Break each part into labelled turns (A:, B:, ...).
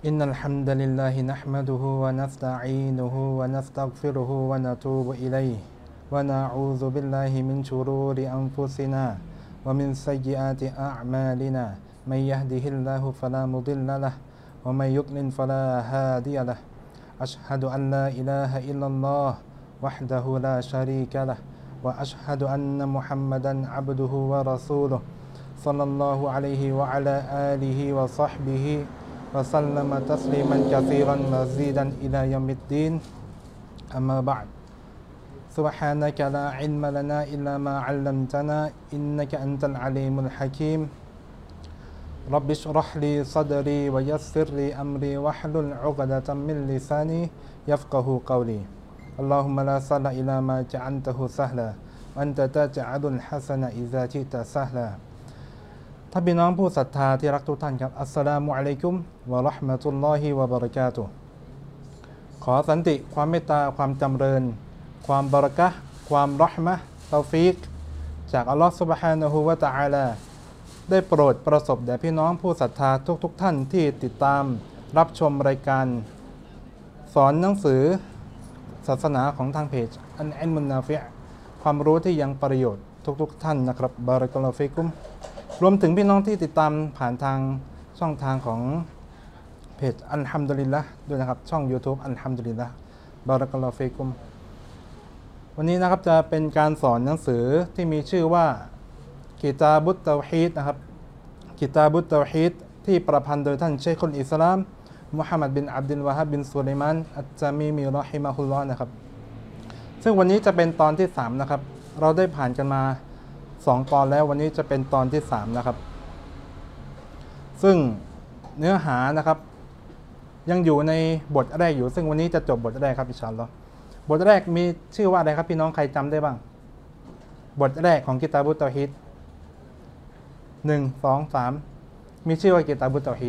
A: إن الحمد لله نحمده ونستعينه ونستغفره ونتوب إليه ونعوذ بالله من شرور أنفسنا ومن سيئات أعمالنا من يهده الله فلا مضل له ومن يضلل فلا هادي له أشهد أن لا إله إلا الله وحده لا شريك له وأشهد أن محمدا عبده ورسوله صلى الله عليه وعلى آله وصحبه وسلم تسليما كثيرا مزيدا إلى يوم الدين أما بعد سبحانك لا علم لنا إلا ما علمتنا إنك أنت العليم الحكيم رب اشرح لي صدري ويسر لي أمري واحلل عقدة من لساني يفقه قولي اللهم لا سهل إلا ما جعلته سهلا وأنت تجعل الحسن إذا جئت سهلاท่านพี่น้องผู้ศรัทธาที่รักทุกท่านครับอัสสลามุอะลัยกุมวะเราะห์มะตุลลอฮิวะบะเราะกาตุฮ์ขอสันติความเมตตาความจำเริญความบะเราะกะฮ์ความเราะห์มะห์เตาฟีกจากอัลลอฮฺซุบฮานะฮูวะตะอาลาได้โปรดประสบแด่พี่น้องผู้ศรัทธาทุกท่านที่ติดตามรับชมรายการสอนหนังสือศาสนาของทางเพจอันอิลมุนนาฟิอ์ความรู้ที่ยังประโยชน์ทุกท่านนะครับบารักัลลอฮุฟิกุมรวมถึงพี่น้องที่ติดตามผ่านทางช่องทางของเพจอัลฮัมดุลิลละห์ด้วยนะครับช่อง YouTube อัลฮัมดุลิลละห์บารักัลลอฮุฟิกุมวันนี้นะครับจะเป็นการสอนหนังสือที่มีชื่อว่ากิตาบุตเตาฮีดนะครับกิตาบุตเตาฮีดที่ประพันธ์โดยท่านเชคอุลอิสลามมุฮัมมัดบินอับดุลวะฮับบินซุลัยมานอัจจามีมีรอฮิมะฮุลลอฮ์นะครับซึ่งวันนี้จะเป็นตอนที่3นะครับเราได้ผ่านกันมา2 ตอนแล้ววันนี้จะเป็นตอนที่3นะครับซึ่งเนื้อหานะครับยังอยู่ในบทแรกอยู่ซึ่งวันนี้จะจบบทแรกครับอินชาอัลลอฮ์บทแรกมีชื่อว่าอะไรครับพี่น้องใครจำได้บ้างบทแรกของกิตาบุตเตาฮีด1 2 3มีชื่อว่ากิตาบุตเตาฮีด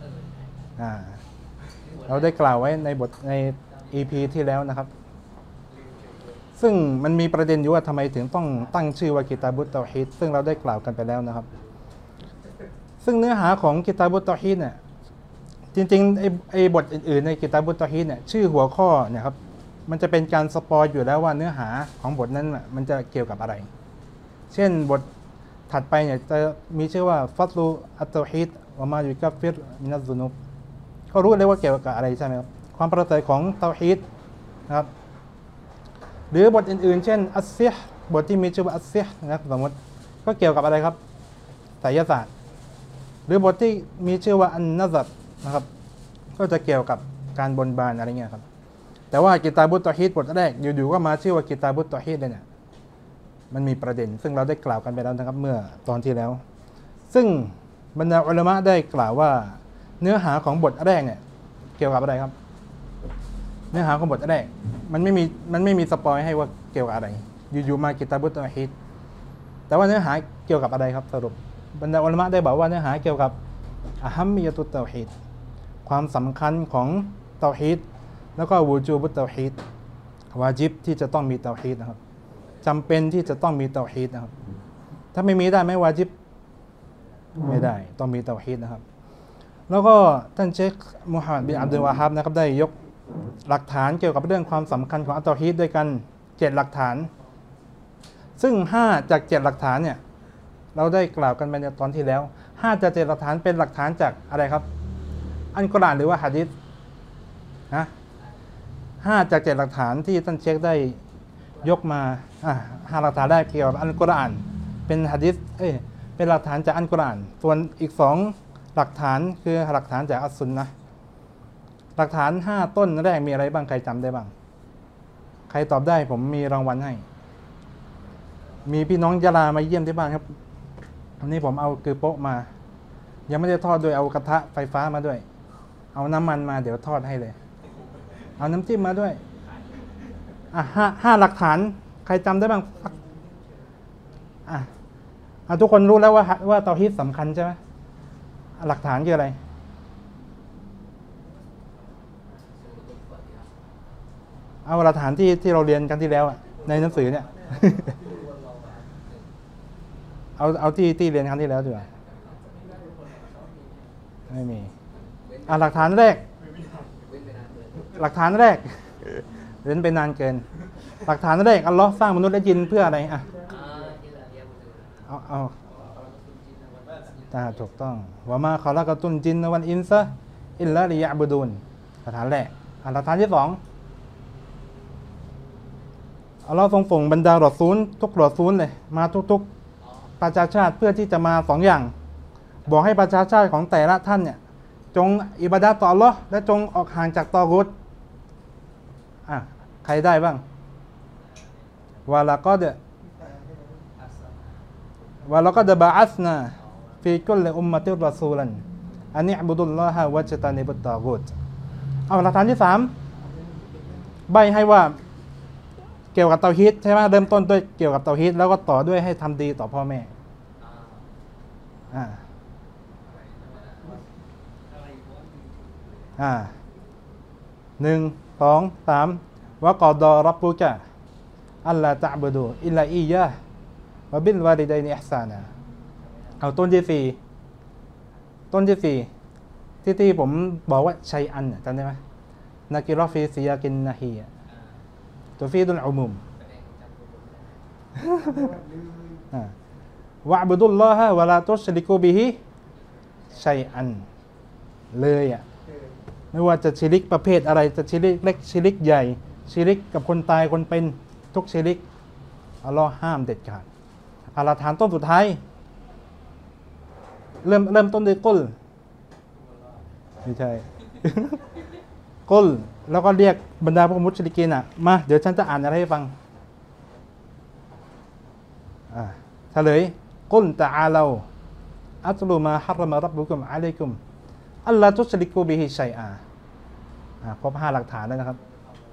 A: เราได้กล่าวไว้ในบทใน EP ที่แล้วนะครับซึ่งมันมีประเด็นอยู่ว่าทำไมถึงต้องตั้งชื่อว่ากิตาบุตเตาฮีดซึ่งเราได้กล่าวกันไปแล้วนะครับซึ่งเนื้อหาของกิตาบุตเตาฮีดเนี่ยจริงๆไอ้บทอื่นๆในกิตาบุตเตาฮีดเนี่ยชื่อหัวข้อเนี่ยครับมันจะเป็นการสปอยอยู่แล้วว่าเนื้อหาของบทนั้นมันจะเกี่ยวกับอะไรเช่นบทถัดไปเนี่ยจะมีชื่อว่าฟัตลูอัตเตาฮีดวะมายุกัฟฟิรมินัซซุนุบก็รู้เลยว่าเกี่ยวกับอะไรใช่ไหมครับความประเสริฐของเตาฮีดนะครับหรือบทอื่นๆเช่นอัสซิฮ์บทที่มีชื่อว่าอัสซิฮ์นะครับสมมติก็เกี่ยวกับอะไรครับไสยศาสตร์หรือบทที่มีชื่อว่าอันนัซรนะครับก็จะเกี่ยวกับการบนบานอะไรเงี้ยครับแต่ว่ากิตาบุตเตาฮีดบทแรกอยู่ๆก็มาชื่อว่ากิตาบุตเตาฮีดเลยเนี่ยมันมีประเด็นซึ่งเราได้กล่าวกันไปแล้วนะครับเมื่อตอนที่แล้วซึ่งบรรดาอุลามะได้กล่าวว่าเนื้อหาของบทแรกเนี่ยเกี่ยวกับอะไรครับเนื้อหาของบทแรกมันไม่มีสปอยให้ว่าเกี่ยวกับอะไรอยู่ๆมากิตาบุตเตาฮีดแต่ว่าเนื้อหาเกี่ยวกับอะไรครับสรุปบรรดาอุลามะได้บอกว่าเนื้อหาเกี่ยวกับอะฮัมมิยะตุตเตาฮีดความสำคัญของเตาฮีดแล้วก็วูจูบุตเตาฮีดวาญิบที่จะต้องมีเตาฮีดนะครับจำเป็นที่จะต้องมีเตาฮีดนะครับถ้าไม่มีได้ไหมวาญิบไม่ได้ต้องมีเตาฮีดนะครับแล้วก็ท่านเชคมุฮัมมัดบินอับดุลวะฮับนะครับได้ยกหลักฐานเกี่ยวกับเรื่องความสำคัญของอัตเตาฮีดด้วยกัน7หลักฐานซึ่ง5จาก7หลักฐานเนี่ยเราได้กล่าวกันไปในตอนที่แล้ว5จาก7หลักฐานเป็นหลักฐานจากอะไรครับอัลกุรอานหรือว่าหะดีษนะ5จาก7หลักฐานที่ท่านเชคได้ยกมา5หลักฐานได้เกี่ยวกับอัลกุรอานเป็นหะดีษเป็นหลักฐานจากอัลกุรอานส่วนอีก2หลักฐานคือหลักฐานจากอัสซุนนะห์หลักฐาน5ต้นแรกมีอะไรบ้างใครจำได้บ้างใครตอบได้ผมมีรางวัลให้มีพี่น้องยะลามาเยี่ยมที่บ้านครับวันนี้ผมเอากือโป๊ะมายังไม่ได้ทอดด้วยเอากระทะไฟฟ้ามาด้วยเอาน้ำมันมาเดี๋ยวทอดให้เลยเอาน้ำจิ้มมาด้วยห้าหลักฐานใครจำได้บ้างทุกคนรู้แล้วว่าเตาฮีดสำคัญใช่ไหมหลักฐานคืออะไรเอาหลักฐานที่เราเรียนกันที่แล้วในหนังสือเนี่ย เอาที่เรียนครั้งที่แล้วดีกว่าไม่มี
B: เว้น
A: หลักฐานแรก หลักฐานแรกเว้นไปนานเกิน หลักฐานแรกอัลลอฮ์สร้างมนุษย์และจินเพื่ออะไรเอาถูกต้องว่ามาขอละกตุนจินวันอินซะอิลลาลิยะบุดูนหลักฐานแรกหลักฐานที่สองอัลลอฮ์ทรงส่งบรรดารอซูลทุกรอซูลเลยมาทุกประชาชาติเพื่อที่จะมาสองอย่างบอกให้ประชาชาติของแต่ละท่านเนี่ยจงอิบาดะห์ต่ออัลลอฮ์และจงออกห่างจากตอกุตใครได้บ้างวะละก็ดบะอัสนาฟีกุลอุมมะติรรอซูลันอันนิอ์บุดุลลอฮะวะจตานิบุตตอกุตหลักฐานที่สามใบให้ว่าเกี่ยวกับเตาฮีดใช่ไหมเริ่มต้นด้วยเกี่ยวกับเตาฮีดแล้วก็ต่อด้วยให้ทำดีต่อพ่อแม่1 2 3วะกอดอรับบุกะอัลลาตะบุดูอิลลาอียะวะบิลวาลิดัยนิอิห์ซานะเอาต้นที่สี่ที่ผมบอกว่าชัยอันจำได้ไหมนักิรอฟีซิยากินนาฮีตัวฟีดุลอุมุมวะบุดุลลอฮะวะลาตุชริกูบิฮิชัยอันเลยไม่ว่าจะชิริกประเภทอะไรจะชิริกเล็กชิริกใหญ่ชิริกกับคนตายคนเป็นทุกชิริกอัลลอฮ์ห้ามเด็ดขาดหลักฐานต้นสุดท้ายเริ่มต้นด้วยกุลไม่ใช่ กุลแล้วก็เรียกบรรดาพวกมุชริกีนมาเดี๋ยวฉันจะอ่านอะไรให้ฟังเฉลยกุลตะอาลาอัตลุมาฮัรรมะรับบุกุมอะลัยกุมอัลลาตุชริกูบิฮิชัยครบ5หลักฐานแล้วนะครับ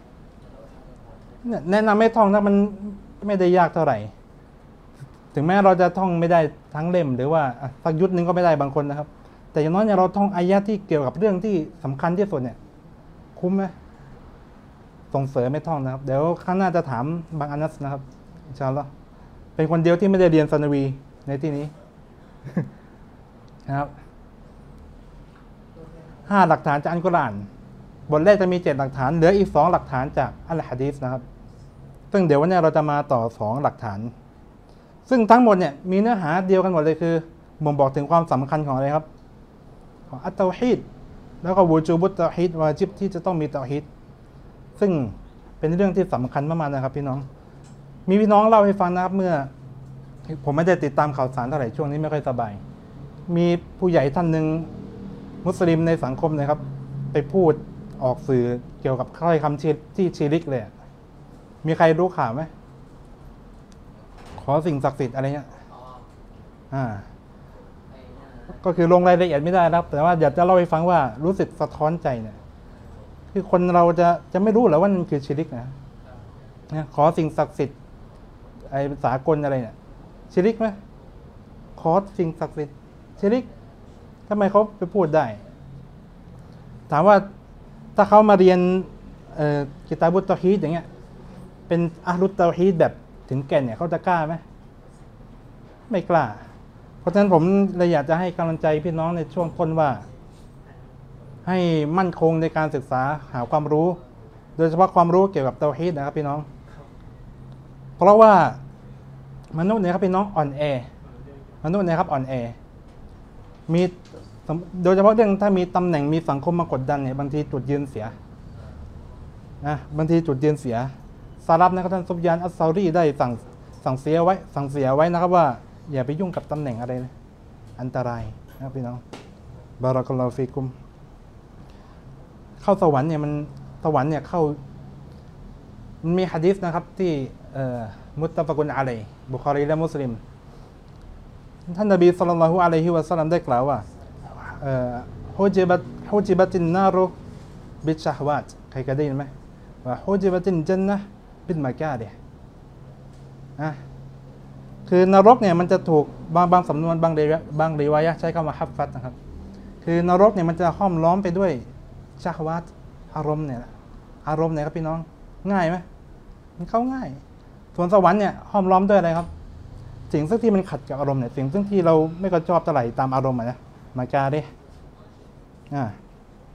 A: แนะนำให้ท่องนะมันไม่ได้ยากเท่าไหร่ถึงแม้เราจะท่องไม่ได้ทั้งเล่มหรือว่าสักยุทธนึงก็ไม่ได้บางคนนะครับแต่อย่างน้อยเราท่องอายะที่เกี่ยวกับเรื่องที่สำคัญที่สุดเนี่ยคุ้มไหมส่งเสริมไม่ท่องนะครับเดี๋ยวข้างหน้าจะถามบางอานัสนะครับอินชาอัลลอฮ์เป็นคนเดียวที่ไม่ได้เรียนซานาวีในที่นี้ นะครับ5หลักฐานจากอัลกุรอานบทแรกจะมี7หลักฐานเหลืออีก2หลักฐานจากอัลหะดีษนะครับซึ่งเดี๋ยววันนี้เราจะมาต่อ2หลักฐานซึ่งทั้งหมดเนี่ยมีเนื้อหาเดียวกันหมดเลยคือบ่งบอกถึงความสำคัญของอะไรครับของอัตเตาฮีดแล้วก็วูจูบุตเตาฮีดวาจิบที่จะต้องมีเตาฮีดซึ่งเป็นเรื่องที่สำคัญมากๆนะครับพี่น้องมีพี่น้องเล่าให้ฟังนะครับเมื่อผมไม่ได้ติดตามข่าวสารเท่าไหร่ช่วงนี้ไม่ค่อยสบายมีผู้ใหญ่ท่านหนึ่งมุสลิมในสังคมนะครับไปพูดออกสื่อเกี่ยวกับถ้อยคำที่ชิริกเลยมีใครรู้ข่าวไหมขอสิ่งศักดิ์สิทธิ์อะไรเงี้ยก็คือลงรายละเอียดไม่ได้ครับแต่ว่าอยากจะเล่าให้ฟังว่ารู้สึกสะท้อนใจเนี่ยคือคนเราจะไม่รู้หรอว่ามันคือชิริกนะขอสิ่งศักดิ์สิทธิ์ไอ้สากลอะไรเนี่ยชิริกไหมขอสิ่งศักดิ์สิทธิ์ชิริกทำไมเขาไปพูดได้ถามว่าถ้าเขามาเรียนกิตาบุตเตาฮีดอย่างเงี้ยเป็นอะลุตเตาฮีดแบบถึงแก่นเนี่ยเขาจะกล้าไหมไม่กล้าเพราะฉะนั้นผมเลยอยากจะให้กำลังใจพี่น้องในช่วงต้นว่าให้มั่นคงในการศึกษาหาความรู้โดยเฉพาะความรู้เกี่ยวกับเตาฮีดนะครับพี่น้องเพราะว่ามนุษย์เนี่ยครับพี่น้องอ่อนแอมนุษย์เนี่ยครับอ่อนแอมีโดยเฉพาะเรื่องถ้ามีตำแหน่งมีสังคมมากดดันเนี่ยบางทีจุดยืนเสียบางทีจุดยืนเสียซาลับนะครับท่านซุบยานอัสซารีได้สั่งเสียไว้นะครับว่าอย่าไปยุ่งกับตำแหน่งอะไรเลยอันตรายนะครับพี่น้องบารักัลลอฮุฟีกุมเข้าสวรรค์เนี่ยเข้ามันมีหะดีษนะครับที่มุตตะฟะกุนอะลัยฮิบุคอรีและมุสลิมท่านนบีศ็อลลัลลอฮุอะลัยฮิวะซัลลัมได้กล่าวว่าฮุจิบัตินนารุบิชชะฮวาตใครเคยได้ยินไหมว่าฮุจิบัตินญันนะห์บิลมะการิฮคือนรกเนี่ยมันจะถูกบางสำนวนบางริวายะห์ใช้คำว่าฮัฟฟัตนะครับคือนรกเนี่ยมันจะห้อมล้อมไปด้วยชะฮวาตอารมณ์เนี่ยครับพี่น้องง่ายไหมมันเข้าง่ายส่วนสวรรค์เนี่ยห้อมล้อมด้วยอะไรครับสิ่งซึ่งที่มันขัดกับอารมณ์เนี่ยสิ่งซึ่งที่เราไม่ก็ชอบเท่าไหร่ตามอารมณ์นะมาการิ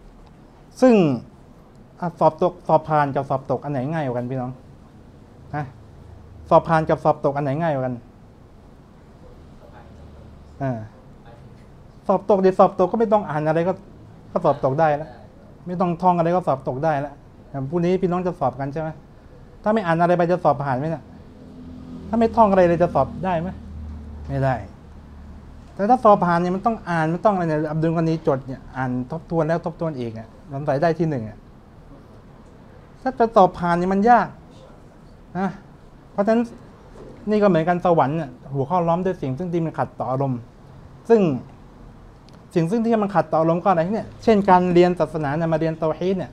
A: ซึ่งสอบตกสอบผ่านกับสอบตกอันไหนง่ายกว่ากันพี่น้องฮะสอบผ่านกับสอบตกอันไหนง่ายกว่ากันสอบตกสอบตกก็ไม่ต้องอ่านอะไรก็สอบตกได้แล้วไม่ต้องท่องอะไรก็สอบตกได้แล้วพรุ่งนี้พี่น้องจะสอบกันใช่ไหมถ้าไม่อ่านอะไรไปจะสอบผ่านไหมเนี่ยถ้าไม่ท่องอะไรเลยจะสอบได้ไหมไม่ได้แต่ถ้าสอบผ่านเนี่ยมันต้องอ่านมันต้องอะไรเนี่ยอับดุลกานีจดเนี่ยอ่านทบทวนแล้วทบทวนอีกเนี่ยสงสัยได้ที่หนึ่งถ้าจะสอบผ่านเนี่ยมันยากนะเพราะฉะนั้นนี่ก็เหมือนกันสวรรค์เนี่ยหัวข้อล้อมด้วยสิ่งซึ่งที่มันขัดต่ออารมณ์ซึ่งที่มันขัดต่ออารมณ์ก็อะไรเนี่ยเช่นการเรียนศาสนาเนี่ยมาเรียนเตาฮีดเนี่ย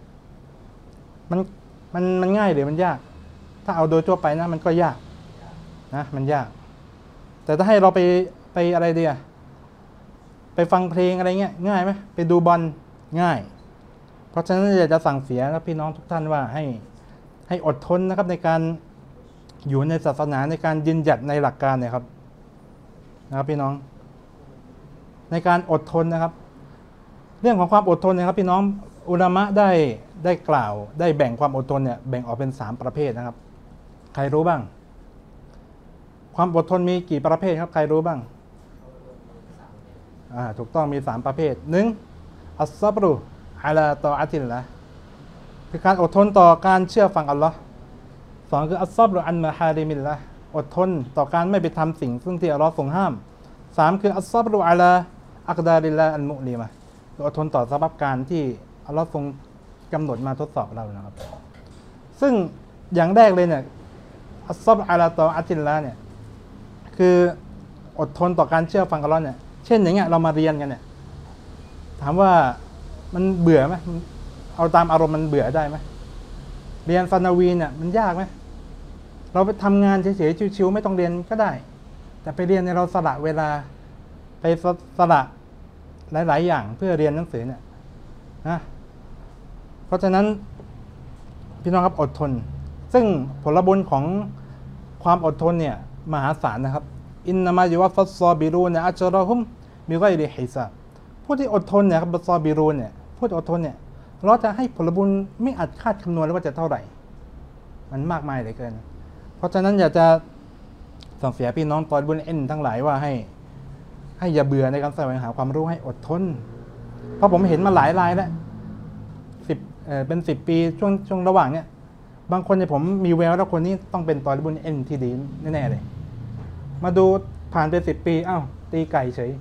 A: มันง่ายหรือมันยากถ้าเอาโดยทั่วไปนะมันก็ยากนะมันยากแต่ถ้าให้เราไปอะไรดีอะไปฟังเพลงอะไรเงี้ยง่ายไหมไปดูบอลง่ายเพราะฉะนั้นอยากจะสั่งเสียนะพี่น้องทุกท่านว่าให้อดทนนะครับในการอยู่ในศาสนาในการยืนหยัดในหลักการเนี่ยครับนะครับพี่น้องในการอดทนนะครับเรื่องของความอดทนนะครับพี่น้องอุลามะได้กล่าวได้แบ่งความอดทนเนี่ยแบ่งออกเป็น3ประเภทนะครับใครรู้บ้างความอดทนมีกี่ประเภทครับใครรู้บ้างถูกต้องมี3ประเภท1อัสซับรุอะลาตออะติลละคือการอดทนต่อการเชื่อฟังอัลลอฮ์2คืออัสซับรุอันมะฮาริมิลละอดทนต่อการไม่ไปทำสิ่งซึ่งที่อัลลอฮ์ทรงห้าม3คืออัสซับรุอะลาอักดาริลละอันมุลิมะอดทนต่อสภาพการที่อัลลอฮ์ทรงกำหนดมาทดสอบเรานะครับซึ่งอย่างแรกเลยเนี่ยอัสซับรุอะลาตออะติลละเนี่ยคืออดทนต่อการเชื่อฟังอัลลอฮ์เนี่ยเช่นอย่างเงี้ยเรามาเรียนกันเนี่ยถามว่ามันเบื่อไหมเอาตามอารมณ์มันเบื่อได้ไหมเรียนซานาวีเนี่ยมันยากไหมเราไปทำงานเฉยๆชิวๆไม่ต้องเรียนก็ได้แต่ไปเรียนเนี่ยเราสละเวลาไปสละหลายๆอย่างเพื่อเรียนหนังสือเนี่ยนะเพราะฉะนั้นพี่น้องครับอดทนซึ่งผลบุญของความอดทนเนี่ยมหาศาลนะครับอินนามายุวัฟฟัสซอบิรูนอัจเราะฮุมมิฆอยริฮิซาบผู้ที่อดทนเนี่ยครับซอบิรูนเนี่ยผู้ที่อดทนเนี่ยเราจะให้ผลบุญไม่อาจคาดคำนวณเลยว่าจะเท่าไหร่มันมากมายเหลือเกินเพราะฉะนั้นอยากจะสั่งเสียพี่น้องตอนบุญทั้งหลายว่าให้อย่าเบื่อในการแสวงหาความรู้ให้อดทนเพราะผมเห็นมาหลายรายแล้วเป็น10 ปีช่วงระหว่างเนี่ยบางคนเนี่ยผมมีแววแล้วคนนี้ต้องเป็นตอนบุญที่ดีแน่ๆเลยมาดูผ่านไป10 ปีอ้าวตีไก่เฉย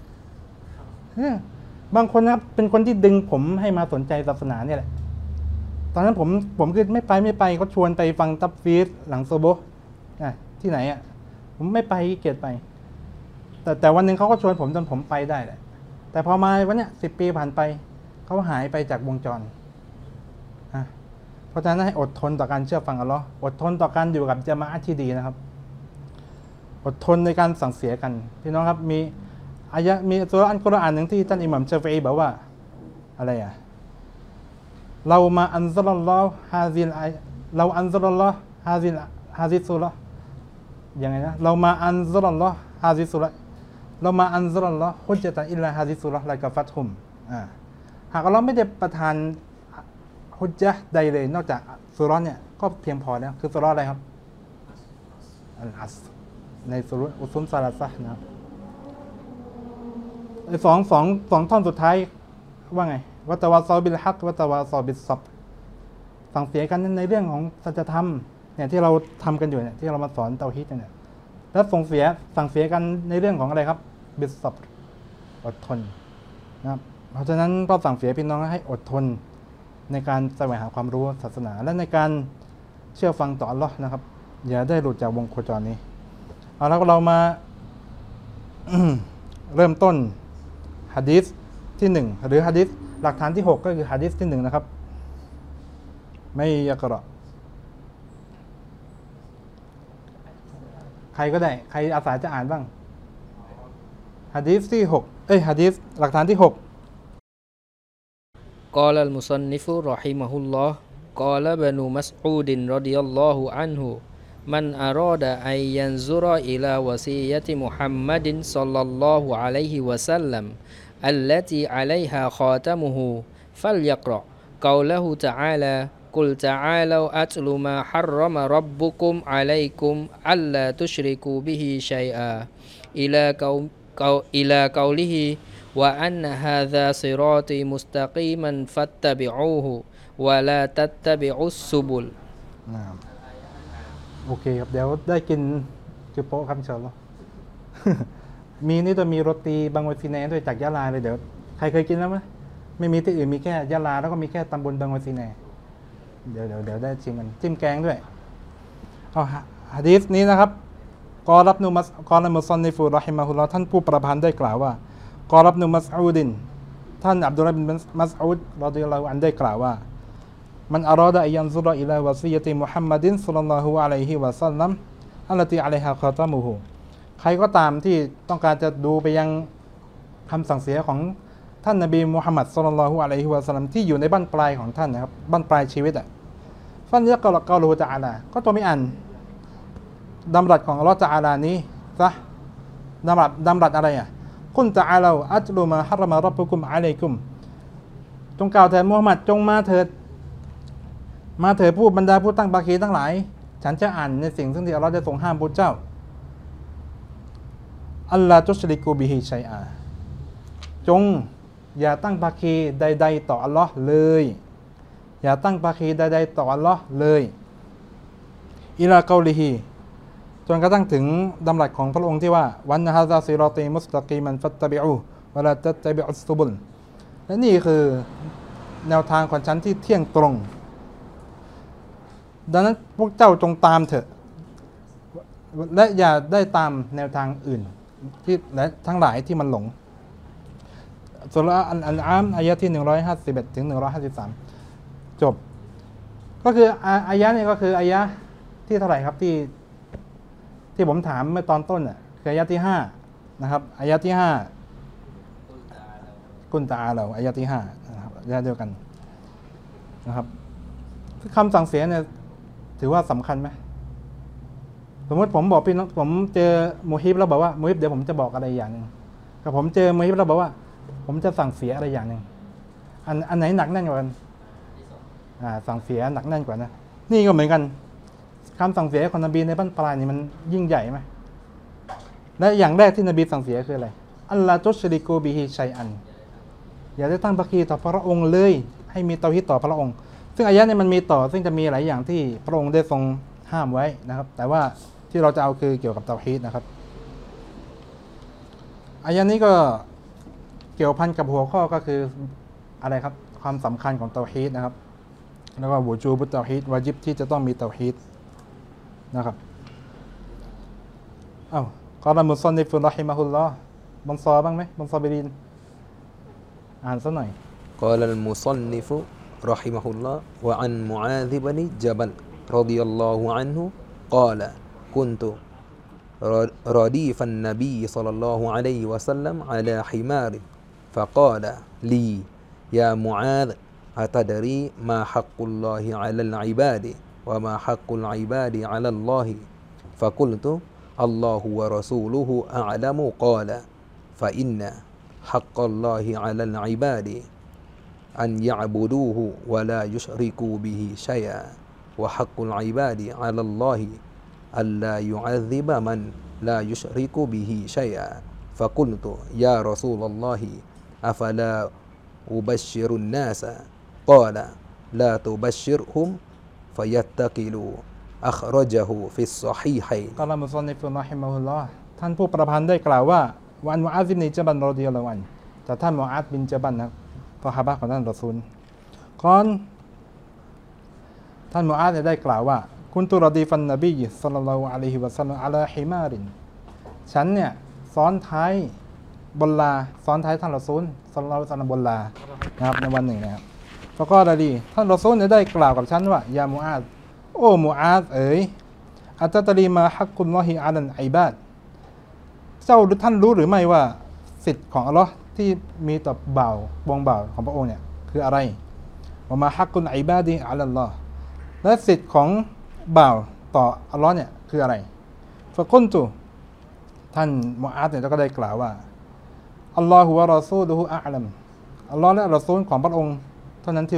A: บางคนนะครับเป็นคนที่ดึงผมให้มาสนใจศาสนาเนี่ยแหละตอนนั้นผมคือไม่ไปเขาชวนไปฟังตับฟีสหลังโซโบที่ไหนผมไม่ไปเกียดไปแต่วันหนึ่งเขาก็ชวนผมจนผมไปได้แหละแต่พอมาวันเนี้ย10 ปีผ่านไปเขาหายไปจากวงจรเพราะฉะนั้นให้อดทนต่อการเชื่อฟังอัลลอฮ์อดทนต่อการอยู่กับญะมาอะห์ที่ดีนะครับอดทนในการสั่งเสียกันพี่น้องครับมีอายะมีสุเราะห์อัลกุรอานหนึ่งที่ท่านอิหม่ามชาฟิอีบอกว่าอะไรเรามาอันซัลลัลลอฮุฮาซิลเราอันซัลลัลลอฮุฮาซิซูเราะห์ยังไงนะเรามาอันซัลลัลลอฮุฮาซิซูเราะห์เรามาอันซัลลัลลอฮุฮุจญะตันอิลลาฮาซิซูเราะห์ละกะฟัตฮุมหากเราไม่ได้ประทานฮุจญะห์ใดเลยนอกจากซูเราะห์เนี่ยก็เพียงพอแล้วคือซูเราะห์อะไรครับอัลอัสในซูเราะห์อุซุลซาลาซะห์นะครับสองท่อนสุดท้ายว่าไงวัตวาซอบิลฮักวัตวาซอบิลซับสั่งเสียกันในเรื่องของสัจธรรมเนี่ยที่เราทำกันอยู่เนี่ยที่เรามาสอนเตาฮีดเนี่ยแล้วสั่งเสียกันในเรื่องของอะไรครับบิลซับอดทนนะครับเพราะฉะนั้นก็สั่งเสียพี่น้องให้อดทนในการแสวงหาความรู้ศาสนาและในการเชื่อฟังต่ออัลลอฮ์นะครับอย่าได้หลุดจากวงโคจรนี้เอาแล้วเรามา เริ่มต้นหะดีษที่1หรือหะดีษหลักฐานที่6ก็คือหะดีษที่1นะครับไม่ยะกะเราะห์ใครก็ได้ใครอาสาจะอ่านบ้างหะดีษที่6หะดีษหลักฐานที่6
B: กอลัลมุซันนิฟุรอฮิมะฮุลลอฮ์กอละบะนูมัสอูดินรอฎิยัลลอฮุอันฮุมันอารอดะอัยยันซุรออิลาวะซียะติมุฮัมมัดศ็อลลัลลอฮุอะลัยฮิวะซัลลัมอัลลตีอะลัยฮาคอตะมุฮูฟัลยักเราะ قوله تعالى قل تعالوا أتل ما حرم ربكم عليكم ألا تشركوا به شيئا إلى قوله وأن هذا صراطي مستقيما فاتبعوه ولا تتبعوا السبل
A: นะครับโอเคครับเดี๋ยวได้กินจุโปะครับอินชาอัลลอฮ์ มีนี่ตัวมีโรตีบางวันซีแนด้วยจากยะลาเลยเดี๋ยวใครเคยกินแล้วไหมไม่มีที่อื่นมีแค่ยะลาแล้วก็มีแค่ตำบลบางวันซีแนเดี๋ยวได้ชิมกันจิ้มแกงด้วยเอาหะดีษนี้นะครับกอรับนุมัสกอลมุซันนิฟุรอฮิมะฮุลลอฮ์ท่านผู้ประพันธ์ได้กล่าวว่ากอรับนุมัสอูดินท่านอับดุลลาห์บินมัสอูดรอฎิยัลลอฮุอันได้กล่าวว่ามันอารอดะอัยยันซุรออิลาวะซียะติมุฮัมมัดินศ็อลลัลลอฮุอะลัยฮิวะซัลลัมอัลลตีอะลัยฮาคอตะมุฮูใครก็ตามที่ต้องการจะดูไปยังคำสั่งเสียของท่านนบีมุฮัมมัดศ็อลลัลลอฮุอะลัยฮิวะซัลลัมที่อยู่ในบั้นปลายของท่านนะครับบั้นปลายชีวิตฟันยักกะกอลูตะอาลาก็ตัวไม่อ่านดำรัสของอัลเลาะห์ตะอาลานี้ซะดำรัสอะไรกุนตะอาลาอัตลูมาฮะรอมะร็อบบุกุมอะลัยกุมจงกล่าวแทนมุฮัมมัดจงมาเถิดผู้บรรดาผู้ตั้งภาคีทั้งหลายฉันจะอ่านในสิ่งซึ่งที่อัลเลาะห์ได้ทรงห้ามพวกเจ้าอัลลาตุชริกูบิฮิชัยอาจงอย่าตั้งภาคีใดๆต่ออัลเลาะห์เลยอย่าตั้งภาคีใดๆต่ออัลเลาะห์เลยอิลาเกาลิฮีจนกระทั่งถึงดำรัสของพระองค์ที่ว่าวันนะฮาซาซิรอตีมุสตะกีมันฟัตตะบิอูวะลาตัตตะบิอุสซุบุลและนี่คือแนวทางของฉันที่เที่ยงตรงดังนั้นพวกเจ้าจงตามเถอะและอย่าได้ตามแนวทางอื่นที่และทั้งหลายที่มันหลงสุราอันอามอายะที่151ถึง153จบก็คืออายะนี้ก็คืออายะที่เท่าไหร่ครับที่ผมถามเมื่อตอนต้นคืออายะที่5นะครับอายะที่5กุนตาเราอายะที่5นะครับอายะเดียวกันนะครับคำสั่งเสียเนี่ยถือว่าสำคัญไหมสมมติผมบอกพี่น้องผมเจอมูฮิบแล้วบอกว่ามูฮิบเดี๋ยวผมจะบอกอะไรอย่างหนึ่งกับผมเจอมูฮิบแล้วบอกว่าผมจะสั่งเสียอะไรอย่างหนึ่งอันไหนหนักแน่นกว่ากันสั่งเสียหนักแน่นกว่านะนี่ก็เหมือนกันคำสั่งเสียของนบีในบั้นปลายนี่มันยิ่งใหญ่ไหมและอย่างแรกที่นบีสั่งเสียคืออะไรอัลลาตุชริกูบิฮิชัยอันอย่าได้ตั้งภาคีต่อพระองค์เลยให้มีเตาฮิดต่อพระองค์ซึ่งอายะนี้มันมีต่อซึ่งจะมีหลายอย่างที่พระองค์ได้ทรงห้ามไว้นะครับแต่ว่าที่เราจะเอาคือเกี่ยวกับเตาฮีดนะครับอายะนี้ก็เกี่ยวพันกับหัวข้อก็คืออะไรครับความสำคัญของเตาฮีดนะครับแล้วก็วูจูบุตเตาฮีดวาญิบที่จะต้องมีเตาฮีดนะครับกอลามุซอนนิฟุรอฮิมะฮุลลอฮ์บันซอบ้างไหมบันซอบิรินอ่านซะหน่อย
C: قال المصنف رحمه الله وعن معاذ بن جبل رضي الله عنه قال كنت رديف النبي صلى الله عليه وسلم على حمار فقال لي يا معاذ أتدري ما حق الله على العباد وما حق العباد على الله فقلت الله ورسوله أعلم قال فإن حق الله على العباد أن يعبدوه ولا يشركوا به شيئا وحق العباد على الله ألا يعذب من لا يشرك به شيئا فقلت يا رسول الله أفلا أبشر الناس قال لا تبشرهم فيتكلوا أخرجه في الصحيحين
A: กอลามุซอนนิฟุรอฮิมะฮุลลอฮ์ท่านผู้ประพันธ์ได้กล่าวว่าวันมุอาซบินญะบัลรอฎิยัลลอฮุอันแต่ท่านมุอาซบินญะบัลนะซอฮาบะห์ของท่านรอซูลก่อนท่านมุอาซได้กล่าวว่ากุนตุรอดีฟันนบีศ็อลลัลลอฮุอะลัยฮิวะซัลลัมอะลาฮิมารินฉันเนี่ยซ้อนท้ายบนลาซ้อนท้ายท่านรอซูลศ็อลลัลลอฮุอะลัยฮิวะซัลลัมบนลานะครับในวันหนึ่งนะครับแล้วก็ดีท่านรอซูลได้กล่าวกับฉันว่ายามุอาซโอ้มุอาซเอ๋ยอัตตะลีมาฮักกุลลอฮิอะลัลอิบาดเจ้าท่านรู้หรือไม่ว่าสิทธิ์ของอัลลอฮ์ที่มีต่อบ่าววงบ่าวของพระองค์เนี่ยคืออะไรว่ามาฮักกุลอิบาดีอะลัลลอฮ์และสิทธิ์ของบ่าวต่ออัลลอฮ์เนี่ยคืออะไรฟะกุนตุท่านมุอาซเนี่ยก็ได้กล่าวว่าอัลลอฮุวะรอซูลุฮุอะลัมอัลลอฮ์และรอซูลของพระองค์เท่านั้นที่รู้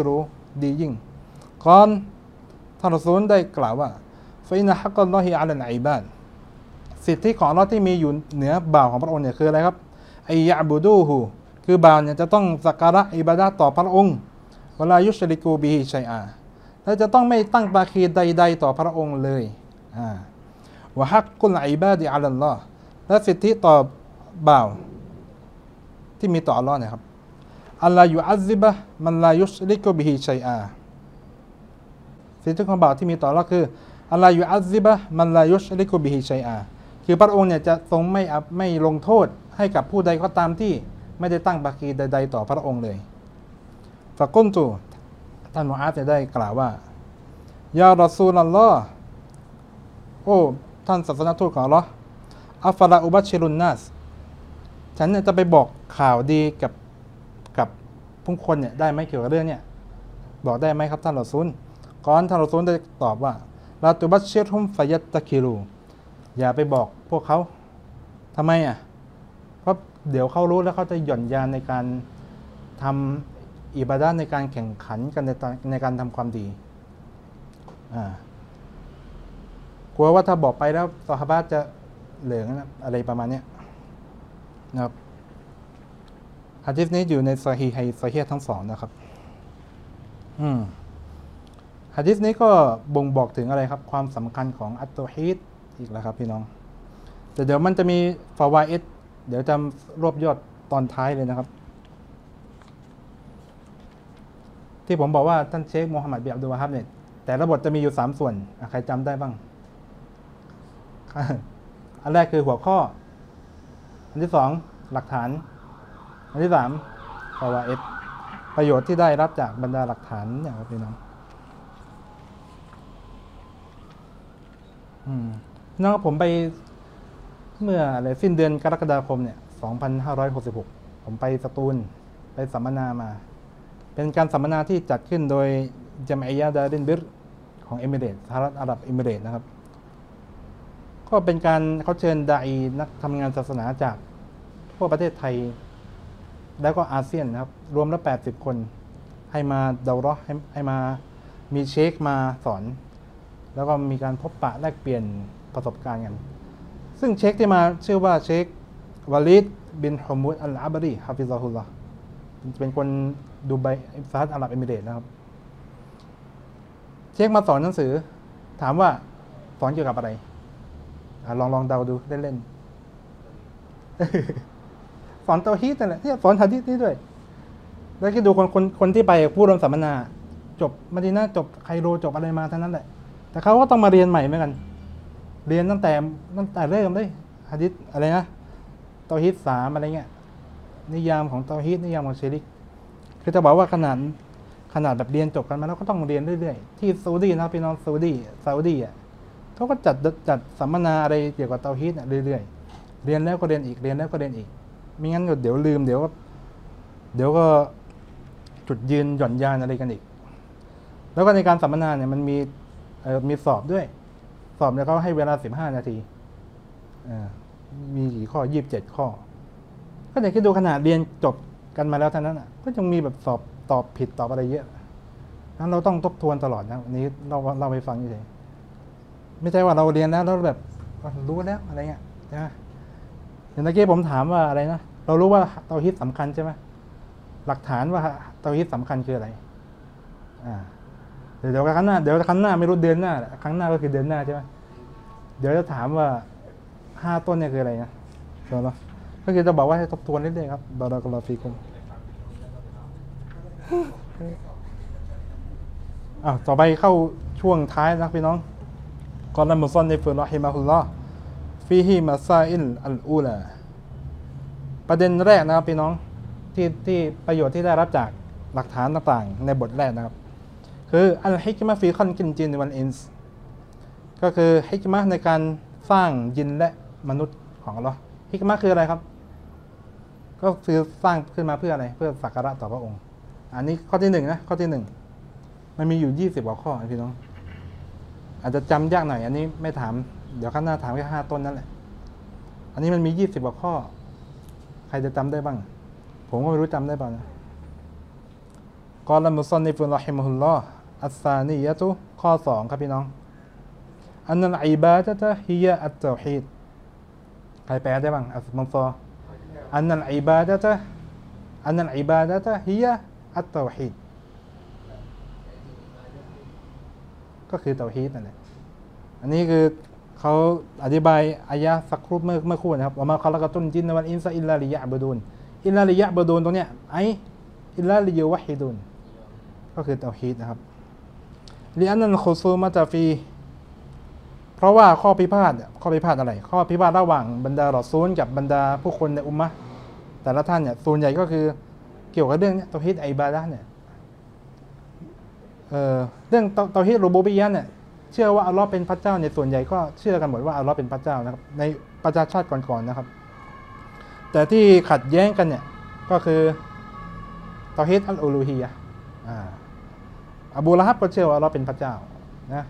A: ดียิ่งก่อนท่านรอซูลได้กล่าวว่าฟะอินนะฮักกัลลอฮิอะลัลอิบาดสิทธิของอัลเลาะห์ที่มีอยู่เหนือบ่าวของพระองค์เนี่ยคืออะไรครับอัยยะบุดูฮูคือบ่าวเนี่ยจะต้องสักการะอิบาดะห์ต่อพระองค์วะลายุชริกูบิฮิชัยอาและจะต้องไม่ตั้งภาคีใดๆต่อพระองค์เลยวะฮักกุลอิบาดิอะลัลลอฮ์และสิทธิต่อบ่าวที่มีต่ออัลเลาะห์เนี่ยครับอัลลอฮฺยุอัซซิบะมันลายุชริกุบิฮิชัยอาสิทธิของบ่าวที่มีต่ออัลเลาะห์คืออัลลอฮฺยุอัซซิบะมันลายุชริกุบิฮิชัยอาคือพระองค์เนี่ยจะทรงไม่ลงโทษให้กับผู้ใดก็ตามที่ไม่ได้ตั้งภาคีใดๆต่อพระองค์เลยฟะกุนตุท่านมุอาซได้กล่าวว่ายารอซูลัลลอฮ์โอ้ท่านศาสนทูตของอัลเลาะห์อัฟลาอุบัชชิรุนนัสฉันเนี่ยจะไปบอกข่าวดีกับผู้คนเนี่ยได้ไหมเกี่ยวกับเรื่องเนี่ยบอกได้ไหมครับท่านรอซูลก่อนท่านรอซูลได้ตอบว่าลาตุบัชชิรฮุมฟะยัตตะคิรูอย่าไปบอกพวกเขาทำไมเพราะเดี๋ยวเขารู้แล้วเขาจะหย่อนยานในการทำอิบาดะห์ในการแข่งขันกันในการทำความดีกลัวว่าถ้าบอกไปแล้วซอฮาบะห์จะเหลืองอะไรประมาณนี้นะครับหะดีษนี้อยู่ในซอฮีฮ์ทั้งสองนะครับหะดีษนี้ก็บ่งบอกถึงอะไรครับความสำคัญของอัตตอฮีดอีกแล้วครับพี่น้องแต่เดี๋ยวมันจะมีฟาวาอิดเดี๋ยวจะรวบยอดตอนท้ายเลยนะครับที่ผมบอกว่าท่านเชคมูฮัมหมัดบินอับดุลวะฮับเนี่ยแต่ละบทจะมีอยู่3ส่วนใครจำได้บ้างอันแรกคือหัวข้ออันที่2หลักฐานอันที่3ฟาวาอิดประโยชน์ที่ได้รับจากบรรดาหลักฐานอย่างครับพี่น้องน้องผมไปเมื่อสิ้นเดือนกรกฎาคมเนี่ย2566ผมไปสตูลไปสัมมนามาเป็นการสัมมนาที่จัดขึ้นโดยญะมะอียะห์ดารินบิรของเอมิเรตส์สหรัฐอาหรับเอมิเรตส์นะครับก็เป็นการเขาเชิญดาอีนักทำงานศาสนาจากทั่วประเทศไทยแล้วก็อาเซียนนะครับรวมแล้ว80คนให้มาดาวเราะห์ให้มามีเชคมาสอนแล้วก็มีการพบปะแลกเปลี่ยนประสบการณ์กันซึ่งเชคที่มาชื่อว่าเชควาลิดบินฮุมุดอัลอาบรีฮะฟิซะฮุลลอฮ์เป็นคนดูไบสหรัฐอาหรับเอมิเรตส์นะครับเชคมาสอนหนังสือถามว่าสอนเกี่ยวกับอะไรลองเดาดูเล่นๆสอนเตาฮีดนั่นแหละที่สอนหะดีษนี้ด้วยแล้วคิดดูคนที่ไปผู้ร่วมสัมมนาจบมะดีนะห์จบไคโรจบอะไรมาทั้งนั้นแหละแต่เขาก็ต้องมาเรียนใหม่เหมือนกันเรียนตั้งแต่เริ่มเลยหะดีษอะไรนะเตาฮีด3อะไรเงี้ยนิยามของเตาฮีดนิยามของชิริกคือจะบอกว่าขนาดแบบเรียนจบกันมาแล้วก็ต้องเรียนเรื่อยๆที่ซาอุดีนะพี่น้องซาอุดีเขาก็จัดสัมมนาอะไรเกี่ยวกับเตาฮีดเรื่อยๆเรียนแล้วก็เรียนอีกเรียนแล้วก็เรียนอีกไม่งั้นเดี๋ยวลืมเดี๋ยวก็จุดยืนหย่อนยานอะไรกันอีกแล้วก็ในการสัมมนาเนี่ยมันมีสอบด้วยสอบเนี่ยเขาให้เวลา15นาทีมีกี่ข้อ27ข้อก็เดี๋ยวคิดดูขนาดเรียนจบกันมาแล้วเท่านั้นก็ยังมีแบบสอบตอบผิดตอบอะไรเยอะนั้นเราต้องทบทวนตลอดนะวันนี้เราไปฟังเฉยไม่ใช่ว่าเราเรียนแล้วแบบรู้แล้วอะไรเงี้ยใช่ไหมอย่างเมื่อกี้ผมถามว่าอะไรนะเรารู้ว่าเตาฮีดสำคัญใช่ไหมหลักฐานว่าเตาฮีดสำคัญคืออะไรเดี๋ยวครั้งหน้าไม่รู้เดือนหน้าครั้งหน้าก็คือเดือนหน้าใช่ไหมเดี๋ยวจะถามว่า5ต้นเนี่ยคืออะไรนะใช่ไหมก็คือจะบอกว่าให้ทบทวนเรื่อยๆครับบารักัลลอฮุฟีกุมต่อไปเข้าช่วงท้ายนะพี่น้องกอลมุซันนิฟรอฮิมะฮุลลอฮ์ฟีฮิมาซาอิลอัลอูลาประเด็นแรกนะครับพี่น้องที่ประโยชน์ที่ได้รับจากหลักฐานต่างๆในบทแรกนะครับคืออัลฮิกมะฟีคอนกินจินวัลอินส์ก็คือฮิกมะในการสร้างยินและมนุษย์ของอัลเลาะห์ฮิกมะคืออะไรครับก็คือสร้างขึ้นมาเพื่ออะไรเพื่อสักการะต่อพระองค์อันนี้ข้อที่1นะข้อที่1มันมีอยู่20กว่าข้อพี่น้องอาจจะจำยากหน่อยอันนี้ไม่ถามเดี๋ยวข้างหน้าถามแค่5ต้นนั่นแหละอันนี้มันมี20กว่าข้อใครจะจำได้บ้างผมก็ไม่รู้จำได้เปล่านะกอลมุซันนิฟุรเราะฮิมะฮุลลอฮ์อัสซานียะตุข้อ2ครับพี่น้องอันนัลอิบาดะตะฮิยะอัตเตาฮีดใครแปลได้บ้างอัสมังซออันนัลอิบาดะตะฮิยะอัตเตาฮีดก็คือเตาฮีดนั่นแหละอันนี้คือเขาอธิบายอายะสักครู่เมื่อครู่นะครับว่ามาคอละกะตุนจินวัลอินซาอิลลาลิยะบุดูนอิลลาลิยะบุดูนตรงเนี้ยไออิลลาลิยุวะฮิดุนก็คือเตาฮีดนะครับลิอันนัลคุซูมะตะฟีเพราะว่าข้อพิพาทอะไรข้อพิพาทระหว่างบรรดารอซูลกับบรรดาผู้คนในอุมมะห์แต่ละท่านเนี่ยส่วนใหญ่ก็คือเกี่ยวกับเรื่องนี้เตาฮีดอิบาดะห์เนี่ยเรื่องเตาฮีดรูบูบิยะห์เนี่ยเชื่อว่าอัลลอฮ์เป็นพระเจ้าในส่วนใหญ่ก็เชื่อกันหมดว่าอัลลอฮ์เป็นพระเจ้านะครับในประชาชาติก่อนๆนะครับแต่ที่ขัดแย้งกันเนี่ยก็คือเตาฮีดอัลอูลูฮียะห์อบูละฮับก็เชื่อว่าอัลลอฮ์เป็นพระเจ้านะ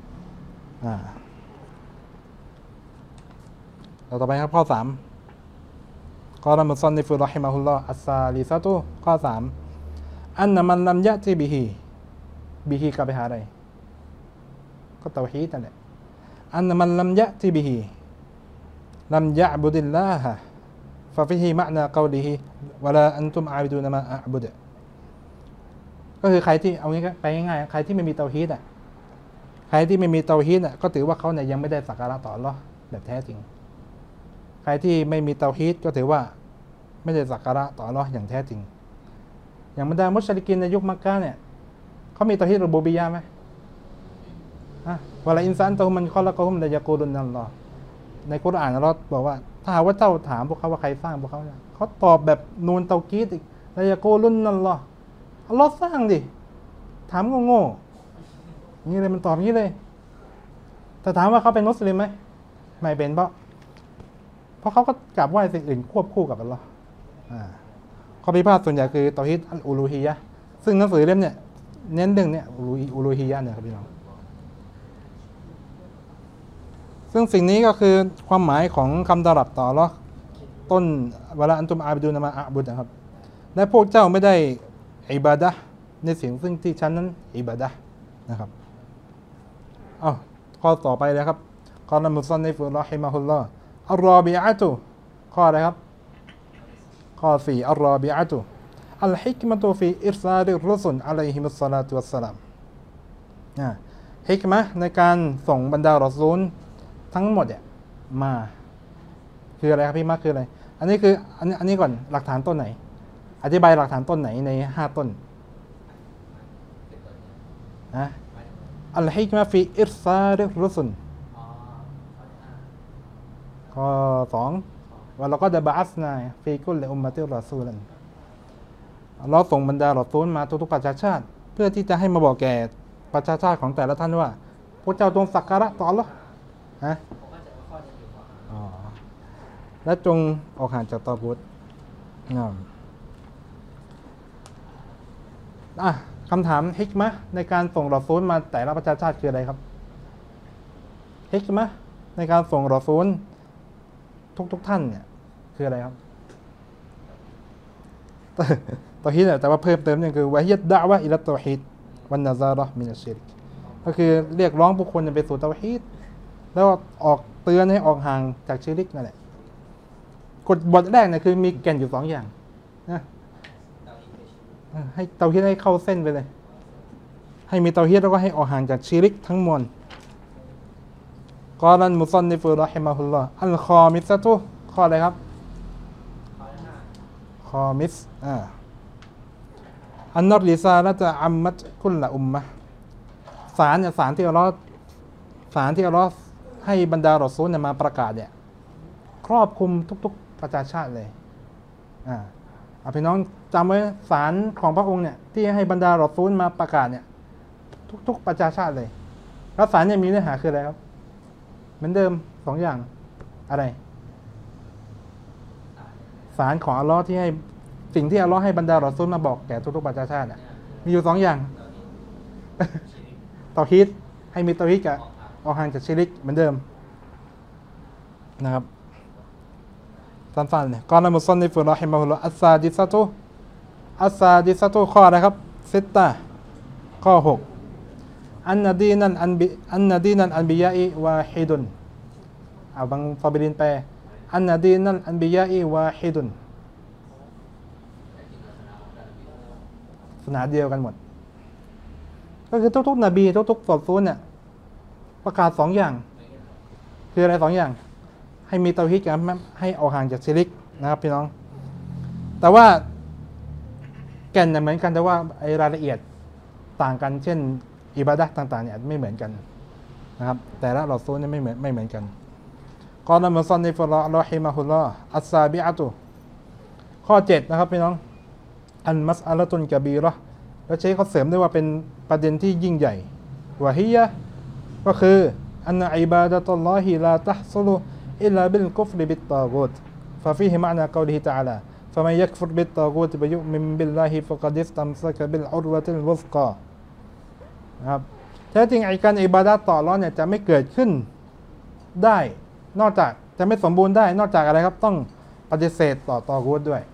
A: ต่อไปครับข้อ3กอลมุซันนิฟุรเราะฮิมะฮุลลอฮ์อัสซาลิซะตุข้อ3อันนะมันลัมยะติบิฮิกลับไปหาอะไรก็เตาฮีดนั่นแหละอันนะมันลัมยะติบิฮิลัมยะบุดิลลาฮะฟะฟิฮิมะนาเกาลิฮิวะลาอันตุมอาบิดูนะมาอะบุดก็คือใครที่เอางี้ไปง่ายๆใครที่ไม่มีเตาฮีดใครที่ไม่มีเตาฮีดก็ถือว่าเขาเนี่ยยังไม่ได้สักการะต่ออัลเลาะห์แบบแท้จริงใครที่ไม่มีเตาฮีดก็ถือว่าไม่ได้สักการะต่ออัลเลาะห์อย่างแท้จริงอย่างบรรดามุชริกีนในยุคมักกะเนี่ยเขามีเตาฮีดรุบูบิยะห์ไหมวะลาอินซานตะฮุมันคอละกะฮุมละยะกูลุนนัลลอฮ์ในกุรอานอัลเลาะห์บอกว่าถ้าหากว่าเจ้าถามพวกเขาว่าใครสร้างพวกเขาเนี่ยเขาตอบแบบนูนเตากีดอีกละยะกูลุนนัลลอฮ์อัลเลาะห์สร้างดิถามโง่ๆนี่เลยมันตอบงี้เลยแต่ถามว่าเขาเป็นมุสลิมไหมไม่เป็นเพราะเขาก็กราบไหว้สิ่งอื่นควบคู่กับอัลเลาะห์ข้อพิพาทส่วนใหญ่คือเตาฮีดอัลอูลูฮียะห์ซึ่งหนังสือเล่มเนี่ยเน้นเรื่องเนี่ยอูลูฮียะห์เนี่ยครับพี่น้องซึ่งสิ่งนี้ก็คือความหมายของคำดารับต่ออัลเลาะห์ต้นวะลาอันตุมอาบิดูนะมาอะบุดนะครับและพวกเจ้าไม่ได้อิบาดะห์ในสิ่งซึ่งที่ฉันนั้นอิบาดะห์นะครับข้อต่อไปเลยครับกอลมุซันนิฟุรเราะฮิมะฮุลลอฮ์อัลรอบิอะตุข้ออะไรครับข้อ4อัลรอบิอะตุอัลฮิกมะตุฟีอิรซาลิรรุสุลอะลัยฮิมุสศอลาตุวัสสลามฮิกมะห์ในการส่งบรรดารอซูลทั้งหมดเนี่ยมาคืออะไรครับพี่มาคืออะไรอันนี้ก่อนหลักฐานต้นไหนอธิบายหลักฐานต้นไหนใน5ต้นอัลฮิกมะฟีอิรซาลิรรุสุลข้อ2ว่าเราก็ได้บะอัสนาฟีกุลลิอุมมะติรรอซูลันเราส่งบรรดารอซูลมาทุกๆประชาชาติเพื่อที่จะให้มาบอกแก่ประชาชาติของแต่ละท่านว่าพวกเจ้าจงสักการะต่ออัลเลาะห์และจงออกห่างจากตอกุตคำถามฮิกมะห์ในการส่งรอซูลมาแต่ละประชาชาติคืออะไรครับฮิกมะห์ในการส่งรอซูลทุกท่านเนี่ยคืออะไรครับเตาฮีดแต่ว่าเพิ่มเติมเนี่ยคือวะฮิยะดะอวะอิละเตาฮีดวันนะซาเราะห์มินัชชิรกก็คือเรียกร้องผู้คนไปสู่เตาฮีดแล้วออกเตือนให้ออกห่างจากชิริกนั่นแหละกฎบทแรกเนี่ยคือมีแก่นอยู่2อย่างนะให้เตาฮีดให้เข้าเส้นไปเลยให้มีเตาฮีดแล้วก็ให้ออกห่างจากชิริกทั้งมวลกอลันมุซันนิฟุรเราะฮิมะฮุลลอฮ์อัลคอมิซะตุข้ออะไรครับคอมิสอันนัรริซาละตะอัมมัตกุลละอุมมะสารที่อัลเลาะห์ให้บรรดารอซูลมาประกาศเนี่ยครอบคลุมทุกๆประชาชาติเลยพี่น้องจำไว้สารของพระองค์เนี่ยที่ให้บรรดารอซูลมาประกาศเนี่ยทุกประชาชาติเลยแล้วสารเนี่ยมีเนื้อหาคืออะไรครับเหมือนเดิม2อย่างอะไรสารของอัลเลาะห์ที่ให้สิ่งที่อัลเลาะห์ให้บรรดารอซูลมาบอกแก่ทุกๆประชาชาติมีอยู่2อย่างเตาฮีดให้มีเตาฮีดกับออกห่างจากชิริกเหมือนเดิมนะครับสั้นๆเนี่ยกอลมุซันนิฟุรเราะฮิมะฮุลลอฮ์อัสซาดิซะตุข้ออะไรครับซิตตะข้อ6อันนดีนันอันบิยาอิวาฮิดุนเอาบางฟาบิลินแปลอันนดีนันอันบิยาอิวาฮิดุนศาสนาเดียวกันหมดก็คือทุกๆนบีทุกๆศาสนาเนี่ยประกาศ2อย่างคืออะไร2อย่างให้มีเตาฮีดกันให้ออกห่างจากชิริกนะครับพี่น้องแต่ว่าแก่นเหมือนกันแต่ว่าไอรายละเอียดต่างกันเช่นอิบาดะห์ต่างๆเนี่ยไม่เหมือนกันนะครับแต่ละรอซูลเนี่ยไม่เหมือนกันกอลมุซันนิฟุลลอฮ์รอฮิมะฮุลลอฮ์อัสซาบิอะตุข้อ7นะครับพี่น้องอันมัสอะละตุนกะบีเราะห์แล้วใช้เขาเสริมด้วยว่าเป็นประเด็นที่ยิ่งใหญ่วะฮียะก็คืออันนะอิบาดะตุลลอฮิลาตะฮซุลุอิลลาบิลกุฟรบิตตากูตฟะฟีฮิมะนะกอลิฮิตะอาลาفمن يكفر بالطاغوت ويؤمن بالله فقد استمسك بالعروة الوثقى นะครับแท้จริงไอ้การอิบาดะห์ต่ออัลเลาะห์เนี่ยจะไม่เกิดขึ้นได้นอกจากจะไม่สมบูรณ์ได้นอกจากอะไรครับต้องปฏิเสธต่อตอกูตด้วย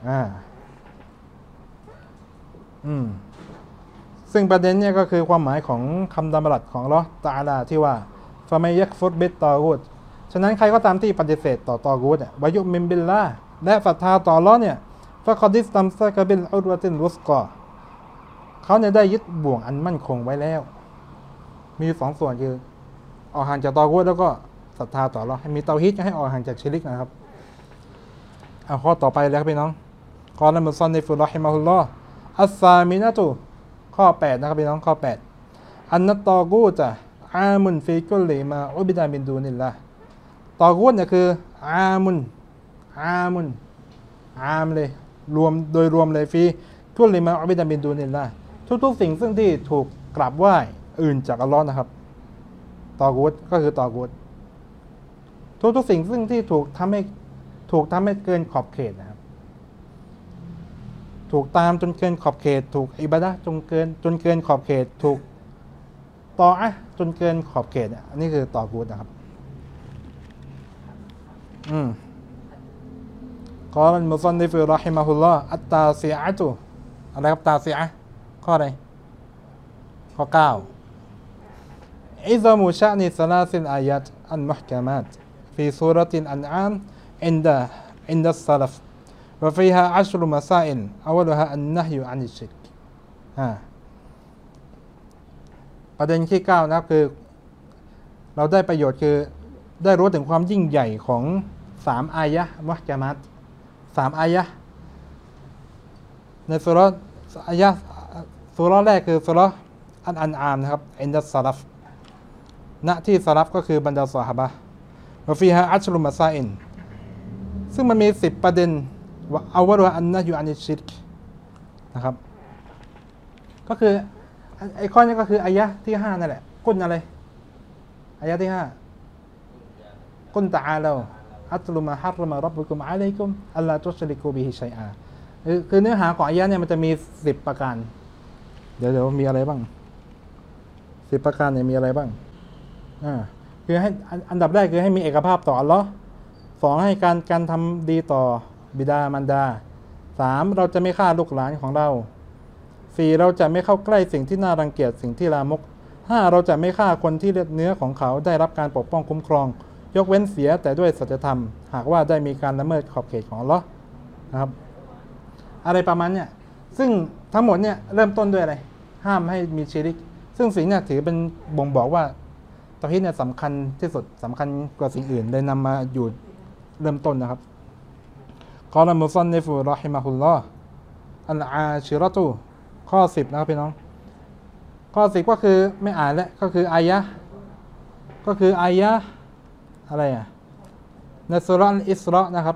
A: ซึ่งประเด็นเนี่ยก็คือความหมายของคำดำรัสของอัลเลาะห์ตะอาลาที่ว่าฟะมัยยักฟุรบิตตอกูตฉะนั้นใครก็ตามที่ปฏิเสธต่อตอกูตเนี่ยวะยุมินบิลลาห์และศรัทธาต่ออัลเลาะห์เนี่ยฟะกอดิสตัมซะกะบิลอุรวะติลวุสกอเขาเนี่ยได้ยึดบ่วงอันมั่นคงไว้แล้วมี2ส่วนคือออกห่างจากตอกูตแล้วก็ศรัทธาต่ออัลเลาะห์ให้มีเตาฮีดให้ออกห่างจากชิริกนะครับเอาข้อต่อไปแล้วครับพี่น้องกอลมุซันนิฟุรอฮิมะฮุลลอฮ์อัสซามินะตุข้อ8นะครับพี่น้องข้อ8อันนัตตอกูตะอามุนฟีกุลลิมาอุบิดะมินดูนิลลาห์ตอกูตเนี่ยคืออามุนเลยรวมโดยรวมเลยฟีกุลลิมาอุบิดะมินดูนิลลาห์ทุกๆสิ่งซึ่งที่ถูกกราบไหว้อื่นจากอัลเลาะห์นะครับตอกูตก็คือตอกูตทุกๆสิ่งซึ่งที่ถูกทำให้เกินขอบเขตนะครับถูกตามจนเกินขอบเขตถูกอิบาดะห์จนเกินขอบเขตถูกตออะห์จนเกินขอบเขตเนี่ยอันนี้คือตอกูตนะครับกอลมุซันนิฟรอฮิมะฮุลลอฮ์อัตตาซิอะตุอะไรครับตาซิอะห์ข้ออะไรข้อ9อิซามุชะนิซะลาซิลอายะตอันมุฮกะมาตฟีซูเราะติลอันอามอินดัสซะลัฟวะฟีฮาอัชรุมะซาอิลอวัลุฮาอันนะฮยุอันิชชิรกประเด็นที่9นะครับคือเราได้ประโยชน์คือได้รู้ถึงความยิ่งใหญ่ของ3อายะห์มุฮกะมาต3อายะห์ในซูเราะห์อายะห์ซูเราะห์แรกคือซูเราะห์อันอามนะครับอินดัสซะลัฟณที่ซะลัฟก็คือบรรดาซอฮาบะห์วะฟีฮาอัชรุมะซาอิลซึ่งมันมี10ประเด็นว่าเอาว่าอันนะอยู่อันนิชิรกนะครับก็คือไอ้ข้อนี้ก็คืออายะห์ที่5นั่นแหละกุลอะไรอายะห์ที่5กุลตะอาลาอัตลุมาฮัรรมะร็อบบุกุมอะลัยกุมอัลลาตุชริกูบิฮิชัยอาคือเนื้อหาของอายะห์เนี่ยมันจะมี10ประการเดี๋ยวมีอะไรบ้าง10ประการเนี่ยมีอะไรบ้างคือให้อันดับแรกคือให้มีเอกภาพต่ออัลเลาะห์2ให้การทำดีต่อบิดามารดา3เราจะไม่ฆ่าลูกหลานของเรา4เราจะไม่เข้าใกล้สิ่งที่น่ารังเกียจสิ่งที่ลามก5เราจะไม่ฆ่าคนที่เลือดเนื้อของเขาได้รับการปกป้องคุ้มครองยกเว้นเสียแต่ด้วยสัจธรรมหากว่าได้มีการละเมิดขอบเขตของอัลเลาะห์นะครับอะไรประมาณเนี่ยซึ่งทั้งหมดเนี่ยเริ่มต้นด้วยอะไรห้ามให้มีชิริกซึ่งสิ่งนี้ถือเป็นบ่งบอกว่าเตาฮีดเนี่ยสำคัญที่สุดสำคัญกว่าสิ่งอื่นเลยนำมาอยู่เริ่มต้นนะครับกอลมุซันนิฟุรอฮิมะฮุลลอฮ์อัลอาชิเราะตุข้อ10นะครับพี่น้องข้อ10ก็คือไม่อ่านแล้วก็คืออายะอะไรในซูเราะห์อัลอิสเราะห์นะครับ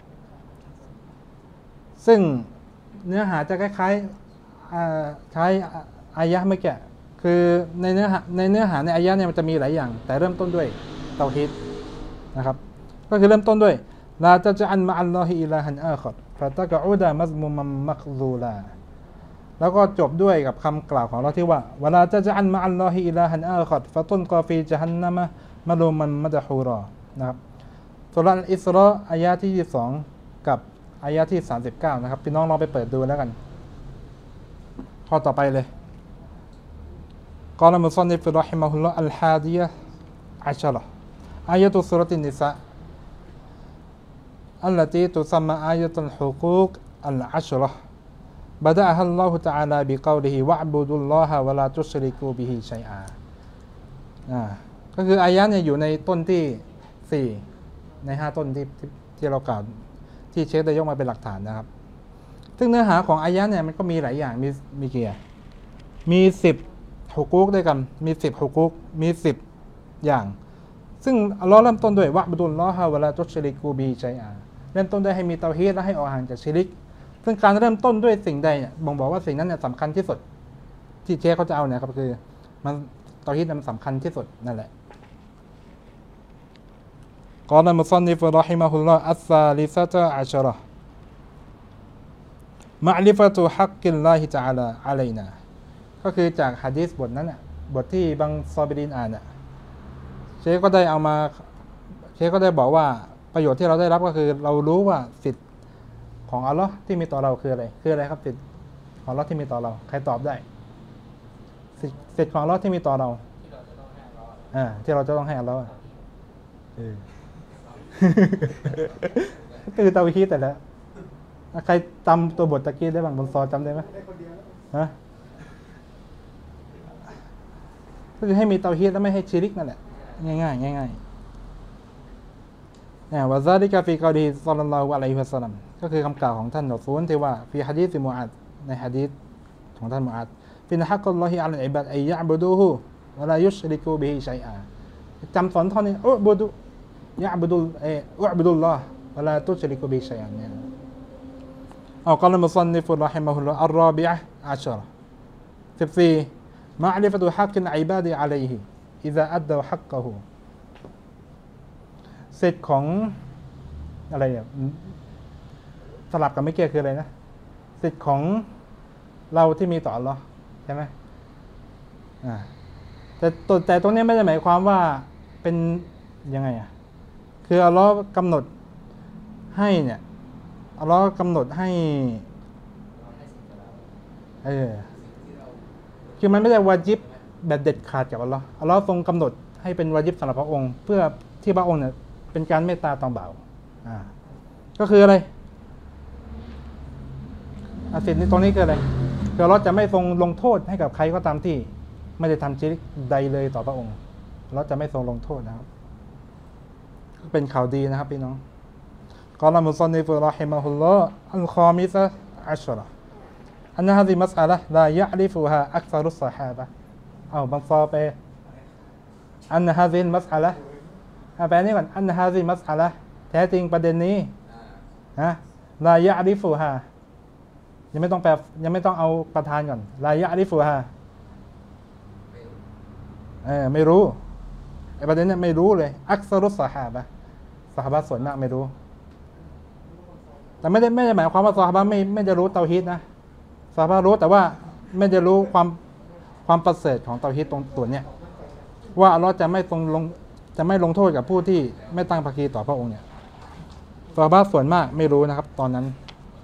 A: ซึ่งเนื้อหาจะคล้ายๆใช้อายะเมื่อกี้คือในเนื้อหาในอายะเนี่ยมันจะมีหลายอย่างแต่เริ่มต้นด้วยเตาฮีดนะครับก็คือเริ่มต้นด้วยลาตะจัลมะอัลลอฮิอิลาฮันอาคอรฟะตะกะอูดะมัซมุมัมมักซูลาแล้วก็จบด้วยกับคำกล่าวของเราที่ว่าวะลาตะจัลมะอัลลอฮิอิลาฮันอาคอรฟะตุนกอฟีญะฮันนัมะมะลูมันมะดะฮูรอนะครับซูเราะห์อัลอิสเราะห์อายะที่22กับอายะที่39นะครับพี่น้องลองไปเปิดดูแล้วกันขข้อต่อไปเลยกอลามุซันนิฟรอฮิมะฮุลลอฮ์อัลฮาดิยะห์อัชเราะห์อายะตุซูเราะตินนิสาอัลลัตีตุซัมมาอายะตุลฮุกูกอัลอัชเราะห์بدأها الله تعالى بقوله واعبدوا الله ولا تشركوا به شيئا ก็คืออายะเนี่ยอยู่ในต้นที่4ใน5ต้นที่เรากล่าวที่เชคได้ยกมาเป็นหลักฐานนะครับซึ่งเนื้อหาของอายะเนี่ยมันก็มีหลายอย่างมีกี่อย่างมี10ฮุกูกด้วยกันมี10ฮุกูกมี10อย่างซึ่งอัลเลาะห์เริ่มต้นด้วยวะบุดุลลอฮะวะลาตุชริกูบิฮิชัยอาเริ่มต้นด้วยให้มีเตาฮีดและให้ออกห่างจากชิริกซึ่งการเริ่มต้นด้วยสิ่งใดเนี่ยบ่งบอกว่าสิ่งนั้นเนี่ยสำคัญที่สุดที่เชคเขาจะเอาเนี่ยครับคือมันเตาฮีดมันสำคัญที่สุดนั่นแหละกอลามุซันนิฟรอฮิมะฮุลลอฮ์อัสซาลิซะตะอัชเราะห์มะอริฟะตุฮักกิลลาฮิตะอาลาอะลัยนาก็คือจากหะดีษบทนั้นน่ะบทที่บางซอบิรินอ่านน่ะเชคก็ได้เอามาเชคก็ได้บอกว่าประโยชน์ที่เราได้รับก็คือเรารู้ว่าสิทธิ์ของอัลเลาะห์ที่มีต่อเราคืออะไรครับสิทธิ์ของอัลเลาะห์ที่มีต่อเราใครตอบได้สิทธิ์ของอัลเลาะห์ที่มีต่อเราที่เราจะต้องให้อัลเลาะห์คือเตาฮีดแต่ละใครจำตัวบทตะกี้ได้บ้างบนซอจำได้ไหมฮะก็คือให้มีเตาฮีดแล้วไม่ให้ชิริกนั่นแหละง่ายๆเนี่ยวะซาลิกะฟีกอลิฮิศ็อลลัลลอฮุอะลัยฮิวะซัลลัมก็คือคำกล่าวของท่านรอซูลที่ว่าฟีหะดีษมุอาดในหะดีษของท่านมุอาดฟินฮักกัลลอฮิอะลัลอิบาดอัยยะอ์บุดูฮูวะลายุชริกูบิฮิชัยอาจำสอนท่อนนี้อุบุดุยะอ์บุดุลลอฮ์วะลาตุชริกูบิฮิชัยอาเนี่ยเอากล่าวมุซันนิฟรอฮิมะฮุลลอฮ์อัรรอบิอะห์อัชเราะห์14มะอริฟะตุฮักกิลอิบาดอะลัยฮิอิซาอัดดะฮักกะฮูสิทธิ์ของอะไรเนี่ยสลับกับเมื่อกี้คืออะไรนะสิทธิ์ของเราที่มีต่ออัลเลาะห์ใช่ไหมแต่ตรงนี้ไม่ได้หมายความว่าเป็นยังไงคืออัลเลาะห์กำหนดให้เนี่ยอัลเลาะห์กำหนดให้คือมันไม่ได้วาญิบแบบเด็ดขาดกับอัลเลาะห์ทรงกำหนดให้เป็นวาญิบสำหรับพระองค์เพื่อที่พระองค์เนี่ยเป็นการเมตตาตองบ่าวก็คืออะไรสิทธิ์นี้ตรงนี้คืออะไรคือเราจะไม่ทรงลงโทษให้กับใครก็ตามที่ไม่ได้ทำชิริกใดเลยต่อพระองค์เราจะไม่ทรงลงโทษนะครับเป็นข่าวดีนะครับพี่น้องกอลามุซันนิฟรอฮิมะฮุลลอฮ์อัลคอมิซะอัชเราะห์อันนะฮะซิมัสอะละห์ลายะอริฟุฮาอักซารุสซอฮาบะห์บางซอไปอันนะฮะซิมัสอะละห์แปลนี้ก่อนอันฮาซิมัสอะละห์แท้จริงประเด็นนี้ลายะอริฟุฮายังไม่ต้องแปลยังไม่ต้องเอาประธานก่อนลายะอริฟุฮาไม่รู้ไอ้ประเด็นนี้ไม่รู้เลยอักซารุสซอฮาบะห์ซอฮาบะห์ส่วนมากไม่รู้แต่ไม่ได้หมายความว่าซอฮาบะห์ไม่จะรู้เตาฮีดนะซอฮาบะห์รู้แต่ว่าไม่จะรู้ความประเสริฐของเตาฮีดตรงส่วนเนี้ยว่าอัลเลาะห์จะไม่ลงโทษกับผู้ที่ไม่ตั้งภาคีต่อพระองค์เนี่ยซอฮาบะห์ส่วนมากไม่รู้นะครับตอนนั้น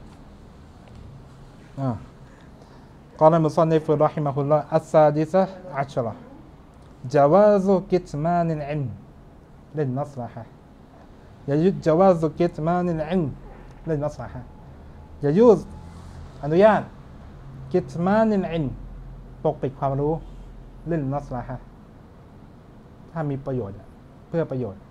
A: กอลามุซันนิฟรอฮิมะฮุลลอฮ์อัสซาดิซะอัชเราะห์จาวาซุกิตมานิลอิลมลินนัศละฮะยะยุจาวาซุกิตมานิลอิลมลินนัศละฮะยะยูซอนุญาตกิตมานิลอิลมปกปิดความรู้ลินนัศละฮะถ้ามีประโยชน์เพื่อประโยชน์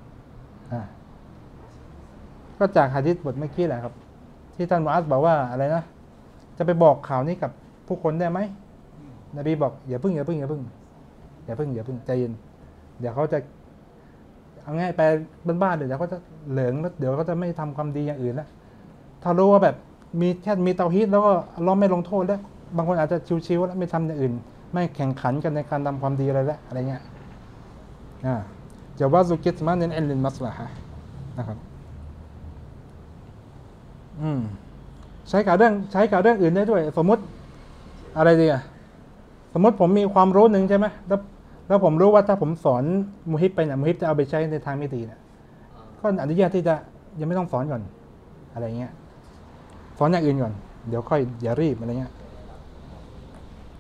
A: ก็จากหะดีษบทเมื่อกี้แหละครับที่ท่านมุอัซบอกว่าอะไรนะจะไปบอกข่าวนี้กับผู้คนได้ไหมนบีบอกอย่าพึ่งใจเย็นเดี๋ยวเขาจะเอาง่ายไปบ้านๆเดี๋ยวเขาจะเหลิงแล้วเดี๋ยวเขาจะไม่ทำความดีอย่างอื่นแล้วถ้ารู้ว่าแบบมีเตาฮีดแล้วก็เราไม่ลงโทษแล้วบางคนอาจจะชิวๆแล้วไม่ทำอย่างอื่นไม่แข่งขันกันในการทำความดีอะไรเงี้ยจะว่าซุกิตมาเน้นลินมัสละฮะนะครับใช้กับเรื่องอื่นได้ด้วยสมมติอะไรดีสมมติผมมีความรู้หนึ่งใช่ไหมแล้วผมรู้ว่าถ้าผมสอนมุฮิบไปเนี่ยมุฮิบจะเอาไปใช้ในทางไม่ดีเนี่ยก็อนุญาตที่จะยังไม่ต้องสอนก่อนอะไรเงี้ยสอนอย่างอื่นก่อนเดี๋ยวค่อยอย่ารีบอะไรเงี้ย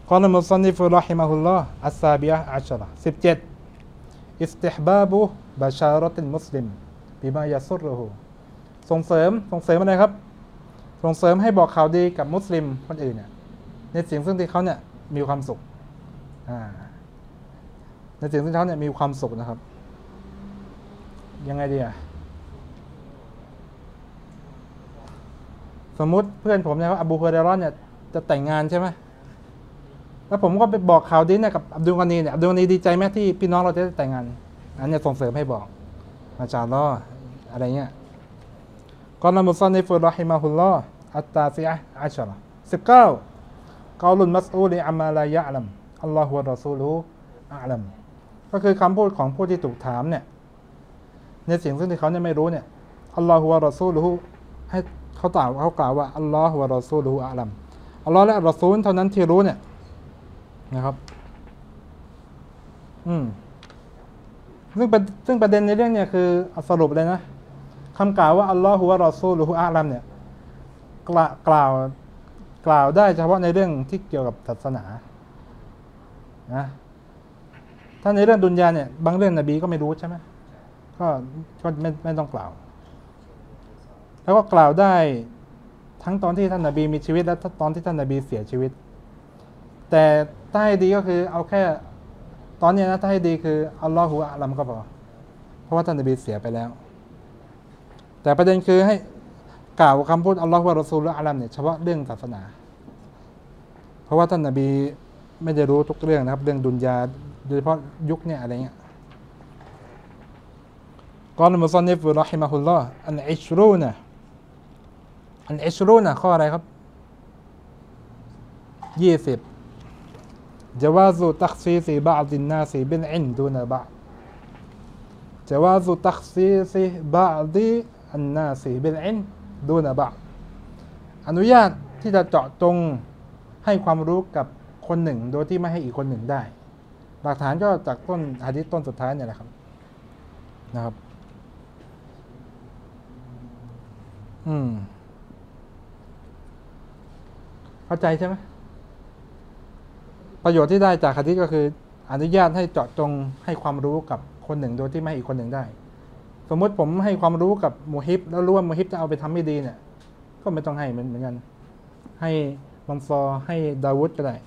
A: กอลมุซันนิฟุรอฮิมะฮุลลอฮ์อัสซาบิยะฮ์อัชเราะห์17อิสติฮบาบุบะชารอติลมุสลิมบิมายะซุรรุฮูส่งเสริมอะไรครับส่งเสริมให้บอกข่าวดีกับมุสลิมคนอื่นเนี่ยในสิ่งซึ่งที่เขาเนี่ยมีความสุขในสิ่งที่เขาเนี่ยมีความสุขนะครับยังไงดีสมมุติเพื่อนผมเนี่ยอบูฮุเรเราะห์เนี่ยจะแต่งงานใช่ไหมแล้วผมก็ไปบอกข่าวดีเนี่ยกับอับดุลกานีเนี่ยอับดุลกานีดีใจไหมที่พี่น้องเราจะได้แต่งงานอันนี้ส่งเสริมให้บอกมาจาอัลลอฮ์อะไรเงี้ยกอลมุซันนิฟุรอฮิมะฮุลลอฮ์อัตตาซิอะฮ์อัชเราะห์19กอลุนมัสอูลิอัมมาลายะอัลัมอัลลอฮุวะรอซูลุอะลัมก็คือคำพูดของผู้ที่ถูกถามเนี่ยในสิ่งซึ่งที่เขาเนี่ยไม่รู้เนี่ยอัลลอฮุวะรอซูลุให้เขากล่าวว่าอัลลอฮุวะรอซูลุอะลัมอัลลอฮ์และรอซูลเท่านั้นที่รู้เนี่ยนะครับซึ่งประเด็นในเรื่องเนี่ยคือสรุปเลยนะคำกล่าวว่าอัลลอฮุวะรอซูลุอะลัมเนี่ยกล่าวได้เฉพาะในเรื่องที่เกี่ยวกับศาสนานะถ้าในเรื่องดุนยาเนี่ยบางเรื่องนบีก็ไม่รู้ใช่ไหมก็ไม่ต้องกล่าวแล้วก็กล่าวได้ทั้งตอนที่ท่านนบีมีชีวิตและตอนที่ท่านนบีเสียชีวิตแต่ถ้าให้ดีก็คือเอาแค่ตอนนี้นะถ้าให้ดีคืออัลลอฮฺอะลัมก็พอเพราะว่าท่านนบีเสียไปแล้วแต่ประเด็นคือให้กล่าวคำพูดอัลลอฮฺวะรอซูลุอะลัมเนี่ยเฉพาะเรื่องศาสนาเพราะว่าท่านนบีไม่ได้รู้ทุกเรื่องนะครับเรื่องดุนยาโดยเฉพาะยุคเนี่ยอะไรเงี้ยกอลมุซันนิฟรอฮิมะฮุลลอฮ์อันอิชรูนะข้ออะไรครับ20จาวาซุตักซีซิบะอ์ดินนาซิบิลอิลดูนะบะจาวาซุตักซีซิบะอ์ดิอันนาซิบิลอิลดูนะบะอนุญาตที่จะเจาะจงให้ความรู้กับคนหนึ่งโดยที่ไม่ให้อีกคนหนึ่งได้หลักฐานก็จากต้นหะดีษต้นสุดท้ายเนี่ยแหละครับนะครับเข้าใจใช่ไหมประโยชน์ที่ได้จากหะดีษก็คืออนุญาตให้เจาะจงให้ความรู้กับคนหนึ่งโดยที่ไม่ให้อีกคนหนึ่งได้สมมติผมให้ความรู้กับมุฮิบแล้วรู้ว่ามุฮิบจะเอาไปทำไม่ดีเนี่ยก็ไม่ต้องให้เหมือนกันให้มังซอให้ดาวุดก็ได้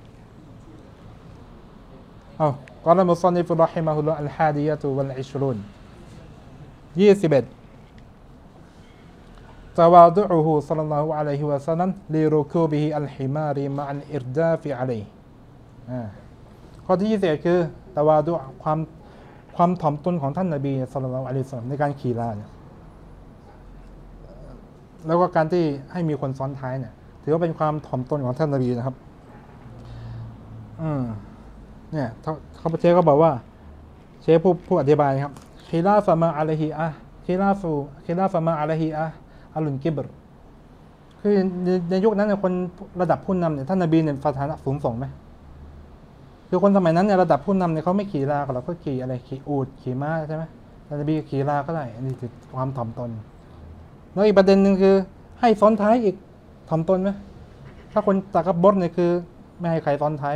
A: กอลมุซันนิฟุรอฮิมะฮุลลอฮ์อัลฮาดิยะตุวัลอิชรุน21ตะวาดุอุฮุศ็อลลัลลอฮุอะลัยฮิวะซัลลัมลิรุคูบิฮิอัลฮิมาริมะอัลอิรดาฟิอะลัยฮิข้อที่21คือตะวาดุความถ่อมตนของท่านนบีศ็อลลัลลอฮุอะลัยฮิวะซัลลัมในการขี่ลาเนี่ยแล้วก็การที่ให้มีคนซ้อนท้ายเนี่ยถือว่าเป็นความถ่อมตนของท่านนบีนะครับเนี่ยเขาเชฟก็บอกว่าเชฟผู้อธิบายครับคิลาฟะมาอะลัยฮิคิลาฟะมาอะลัยฮิอัลลุนกิบรคือในยุคนั้นเนี่ยคนระดับผู้นำเนี่ยท่านนบีเนี่ยฐานะสูงส่งไหมคือคนสมัยนั้นเนี่ยระดับผู้นำเนี่ยเขาไม่ขี่ลาหรอกเขาขี่อะไรขี่อูฐขี่ม้าใช่ไหมท่านนบีขี่ลาก็ได้อันนี้คือความถ่อมตนแล้วอีกประเด็นหนึ่งคือให้ซ้อนท้ายอีกถ่อมตนไหมถ้าคนตะกับบดเนี่ยคือไม่ให้ใครซ้อนท้าย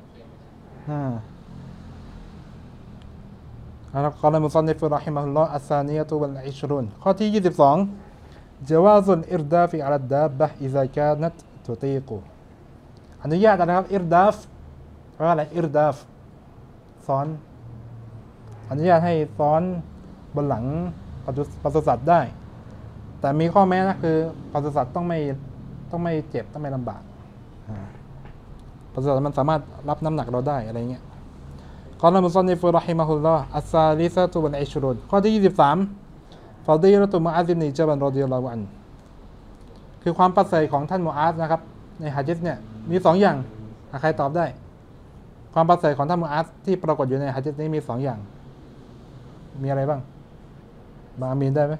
A: กอลมุซันนิฟุรอฮิมะฮุลลอฮ์อัสซานียะตุวัลอิชรุนข้อที่22จาวาซุลอิรดาฟิอะลัดดาบะอิซากานัตตุตีกุอนุญาตนะครับอิรดาฟอะไรอิรดาฟซ้อนอนุญาตให้ซ้อนบนหลังปศุสัตว์ได้แต่มีข้อแม้นะคือปศุสัตว์ต้องไม่เจ็บต้องไม่ลำบากปศุสัตว์มันสามารถรับน้ำหนักเราได้อะไรเงี้ยกอลมุซันนิฟุรอฮิมะฮุลลอฮ์อัสซาลิซะตุวัลอิชรุนข้อที่23ฟอฎีเราะตุมุอาซอิบนุญะบัลรอฎิยัลลอฮุอันฮุคือความประเสริฐของท่านมุอาซนะครับในหะดีษเนี่ยมี2อย่างใครตอบได้ความประเสริฐของท่านมุอาซที่ปรากฏอยู่ในหะดีษนี้มี2อย่างมีอะไรบ้างบางอามีนได้ไหม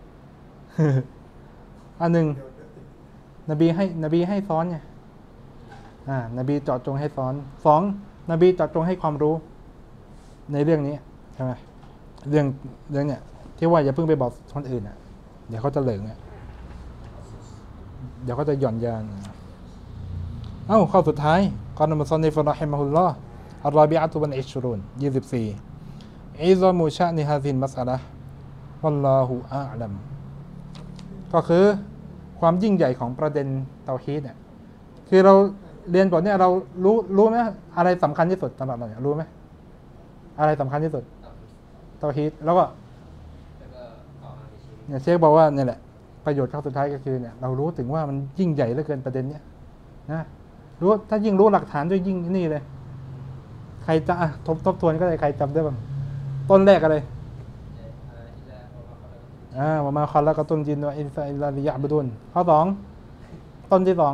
A: อันหนึ่งนบีให้ซ้อนไงนบีเจาะจงให้ซ้อน2นบีเจาะจงให้ความรู้ในเรื่องนี้ใช่ไหมเรื่องเนี่ยที่ว่าอย่าเพิ่งไปบอกคนอื่นเดี๋ยวเขาจะเหลิงเดี๋ยวเขาจะหย่อนยานเอ้าข้อสุดท้ายกอลมุซันนิฟรอฮิมะฮุลลอฮ์อัรรอบิอะตุวันอิชรุน24อิซามุชะนิฮาซินมัสอะละฮ์วัลลอฮุอาอลัมก็คือความยิ่งใหญ่ของประเด็นเตาฮีดเนี่ยคือเราเรียนบทเนี่ยเรารู้ไหมอะไรสำคัญที่สุดสำหรับเราเนี่ยรู้ไหมอะไรสำคัญที่สุดเตาฮีดแล้วก็เนี่ยเชคบอกว่าเนี่ยแหละประโยชน์ข้อสุดท้ายก็คือเนี่ยเรารู้ถึงว่ามันยิ่งใหญ่เหลือเกินประเด็นเนี้ยนะรู้ถ้ายิ่งรู้หลักฐานด้วยยิ่งนี่เลยใครจะทบทวนก็ได้ใครจำได้บ้างต้นแรกอะไรวะมาคอลละกะตุนจินวะอินซาอิลลาลิยะบุดุนข้อ2ต้นที่2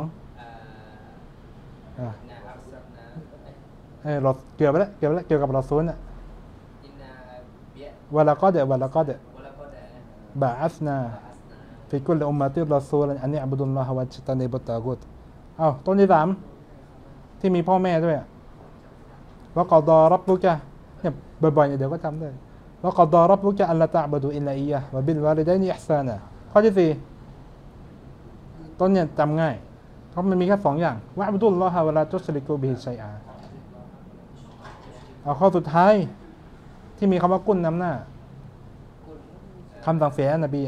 A: เราเกี่ยวไปแล้วเกี่ยวกับรอซูลน่ะวะละกอดบะอัสนาฟิกุลอุมมะติรรอซูลอันนี้อับดุลลอฮ์วะจิตานิบุตตากุตต้นที่3ที่มีพ่อแม่ด้วยวะกอดอรับบุกะเนี่ยบ่อยๆเดี๋ยวก็จำได้วะกอดอรับบุกะอัลลตะอ์บุดุอิลลาอิยะฮ์วะบิลวาลิดัยนิอิห์ซานะข้อที่4ต้นเนี่ยจำง่ายเพราะมันมีแค่2อย่างวะอับดุลลอฮ์วะลาตุชริกูบิฮิชัยอาข้อสุดท้ายที่มีคำว่ากุลนำหน้าคำสั่งเสียนบี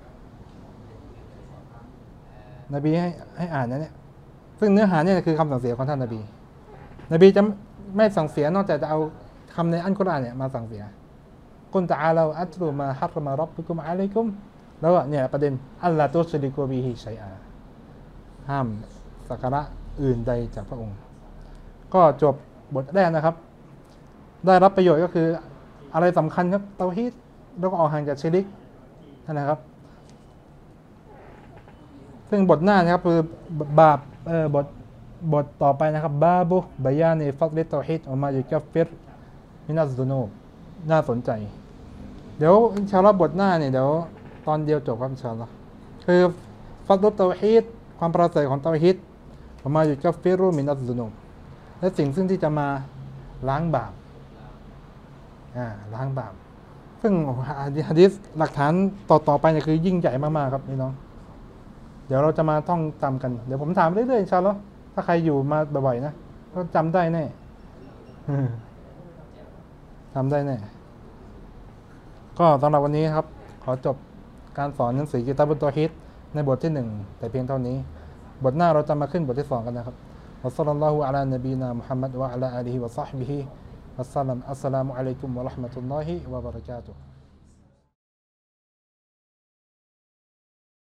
A: นบีให้อ่านนะเนี่ยซึ่งเนื้อหาเนี่ยคือคำสั่งเสียของท่านนบีจะไม่สั่งเสียนอกจากจะเอาคำในอัลกุรอานเนี่ยมาสั่งเสียกุนตะอาลาอัตรุมาฮัรมารับบุกุมอะลัยกุมแล้วเนี่ยประเด็นอัลลาตุชริกูบิฮิชัยอาห้ามสักการะอื่นใดจากพระองค์ ก็จบบทแรกนะครับได้รับประโยชน์ก็คืออะไรสำคัญครับเตาฮีดแล้วก็ออกห่างจากชิริกนั่นนะครับซึ่งบทหน้านะครับคือบาบบทต่อไปนะครับบาบุบายานีฟัดลิเตาฮีดออกมาอยู่กับฟิรมินัสซุนูบน่าสนใจเดี๋ยวอินชาอัลลอฮ์บทหน้าเนี่ยเดี๋ยวตอนเดียวจบครับอินชาอัลลอฮ์คือฟัดลิเตาฮีดความประเสริฐของเตาฮีดออกมาอยู่กับฟิรมินัสซุนูบและสิ่งซึ่งที่จะมาล้างบาปล้างบาปซึ่งหะดีษหลักฐานต่อไปเนี่ยคือยิ่งใหญ่มากๆครับพี่น้องเดี๋ยวเราจะมาท่องจำกันเดี๋ยวผมถามเรื่อยๆอินชาอัลลอฮ์ถ้าใครอยู่มาบ่อยๆนะก็จำได้แน่จำได้แน่ก็สำหรับวันนี้ครับขอจบการสอนหนังสือกิตาบุตตอฮีดในบทที่1แต่เพียงเท่านี้บทหน้าเราจะมาขึ้นบทที่2กันนะครับوصلى الله على نبينا محمد وعلى آله وصحبه وسلم السلام عليكم ورحمة الله وبركاته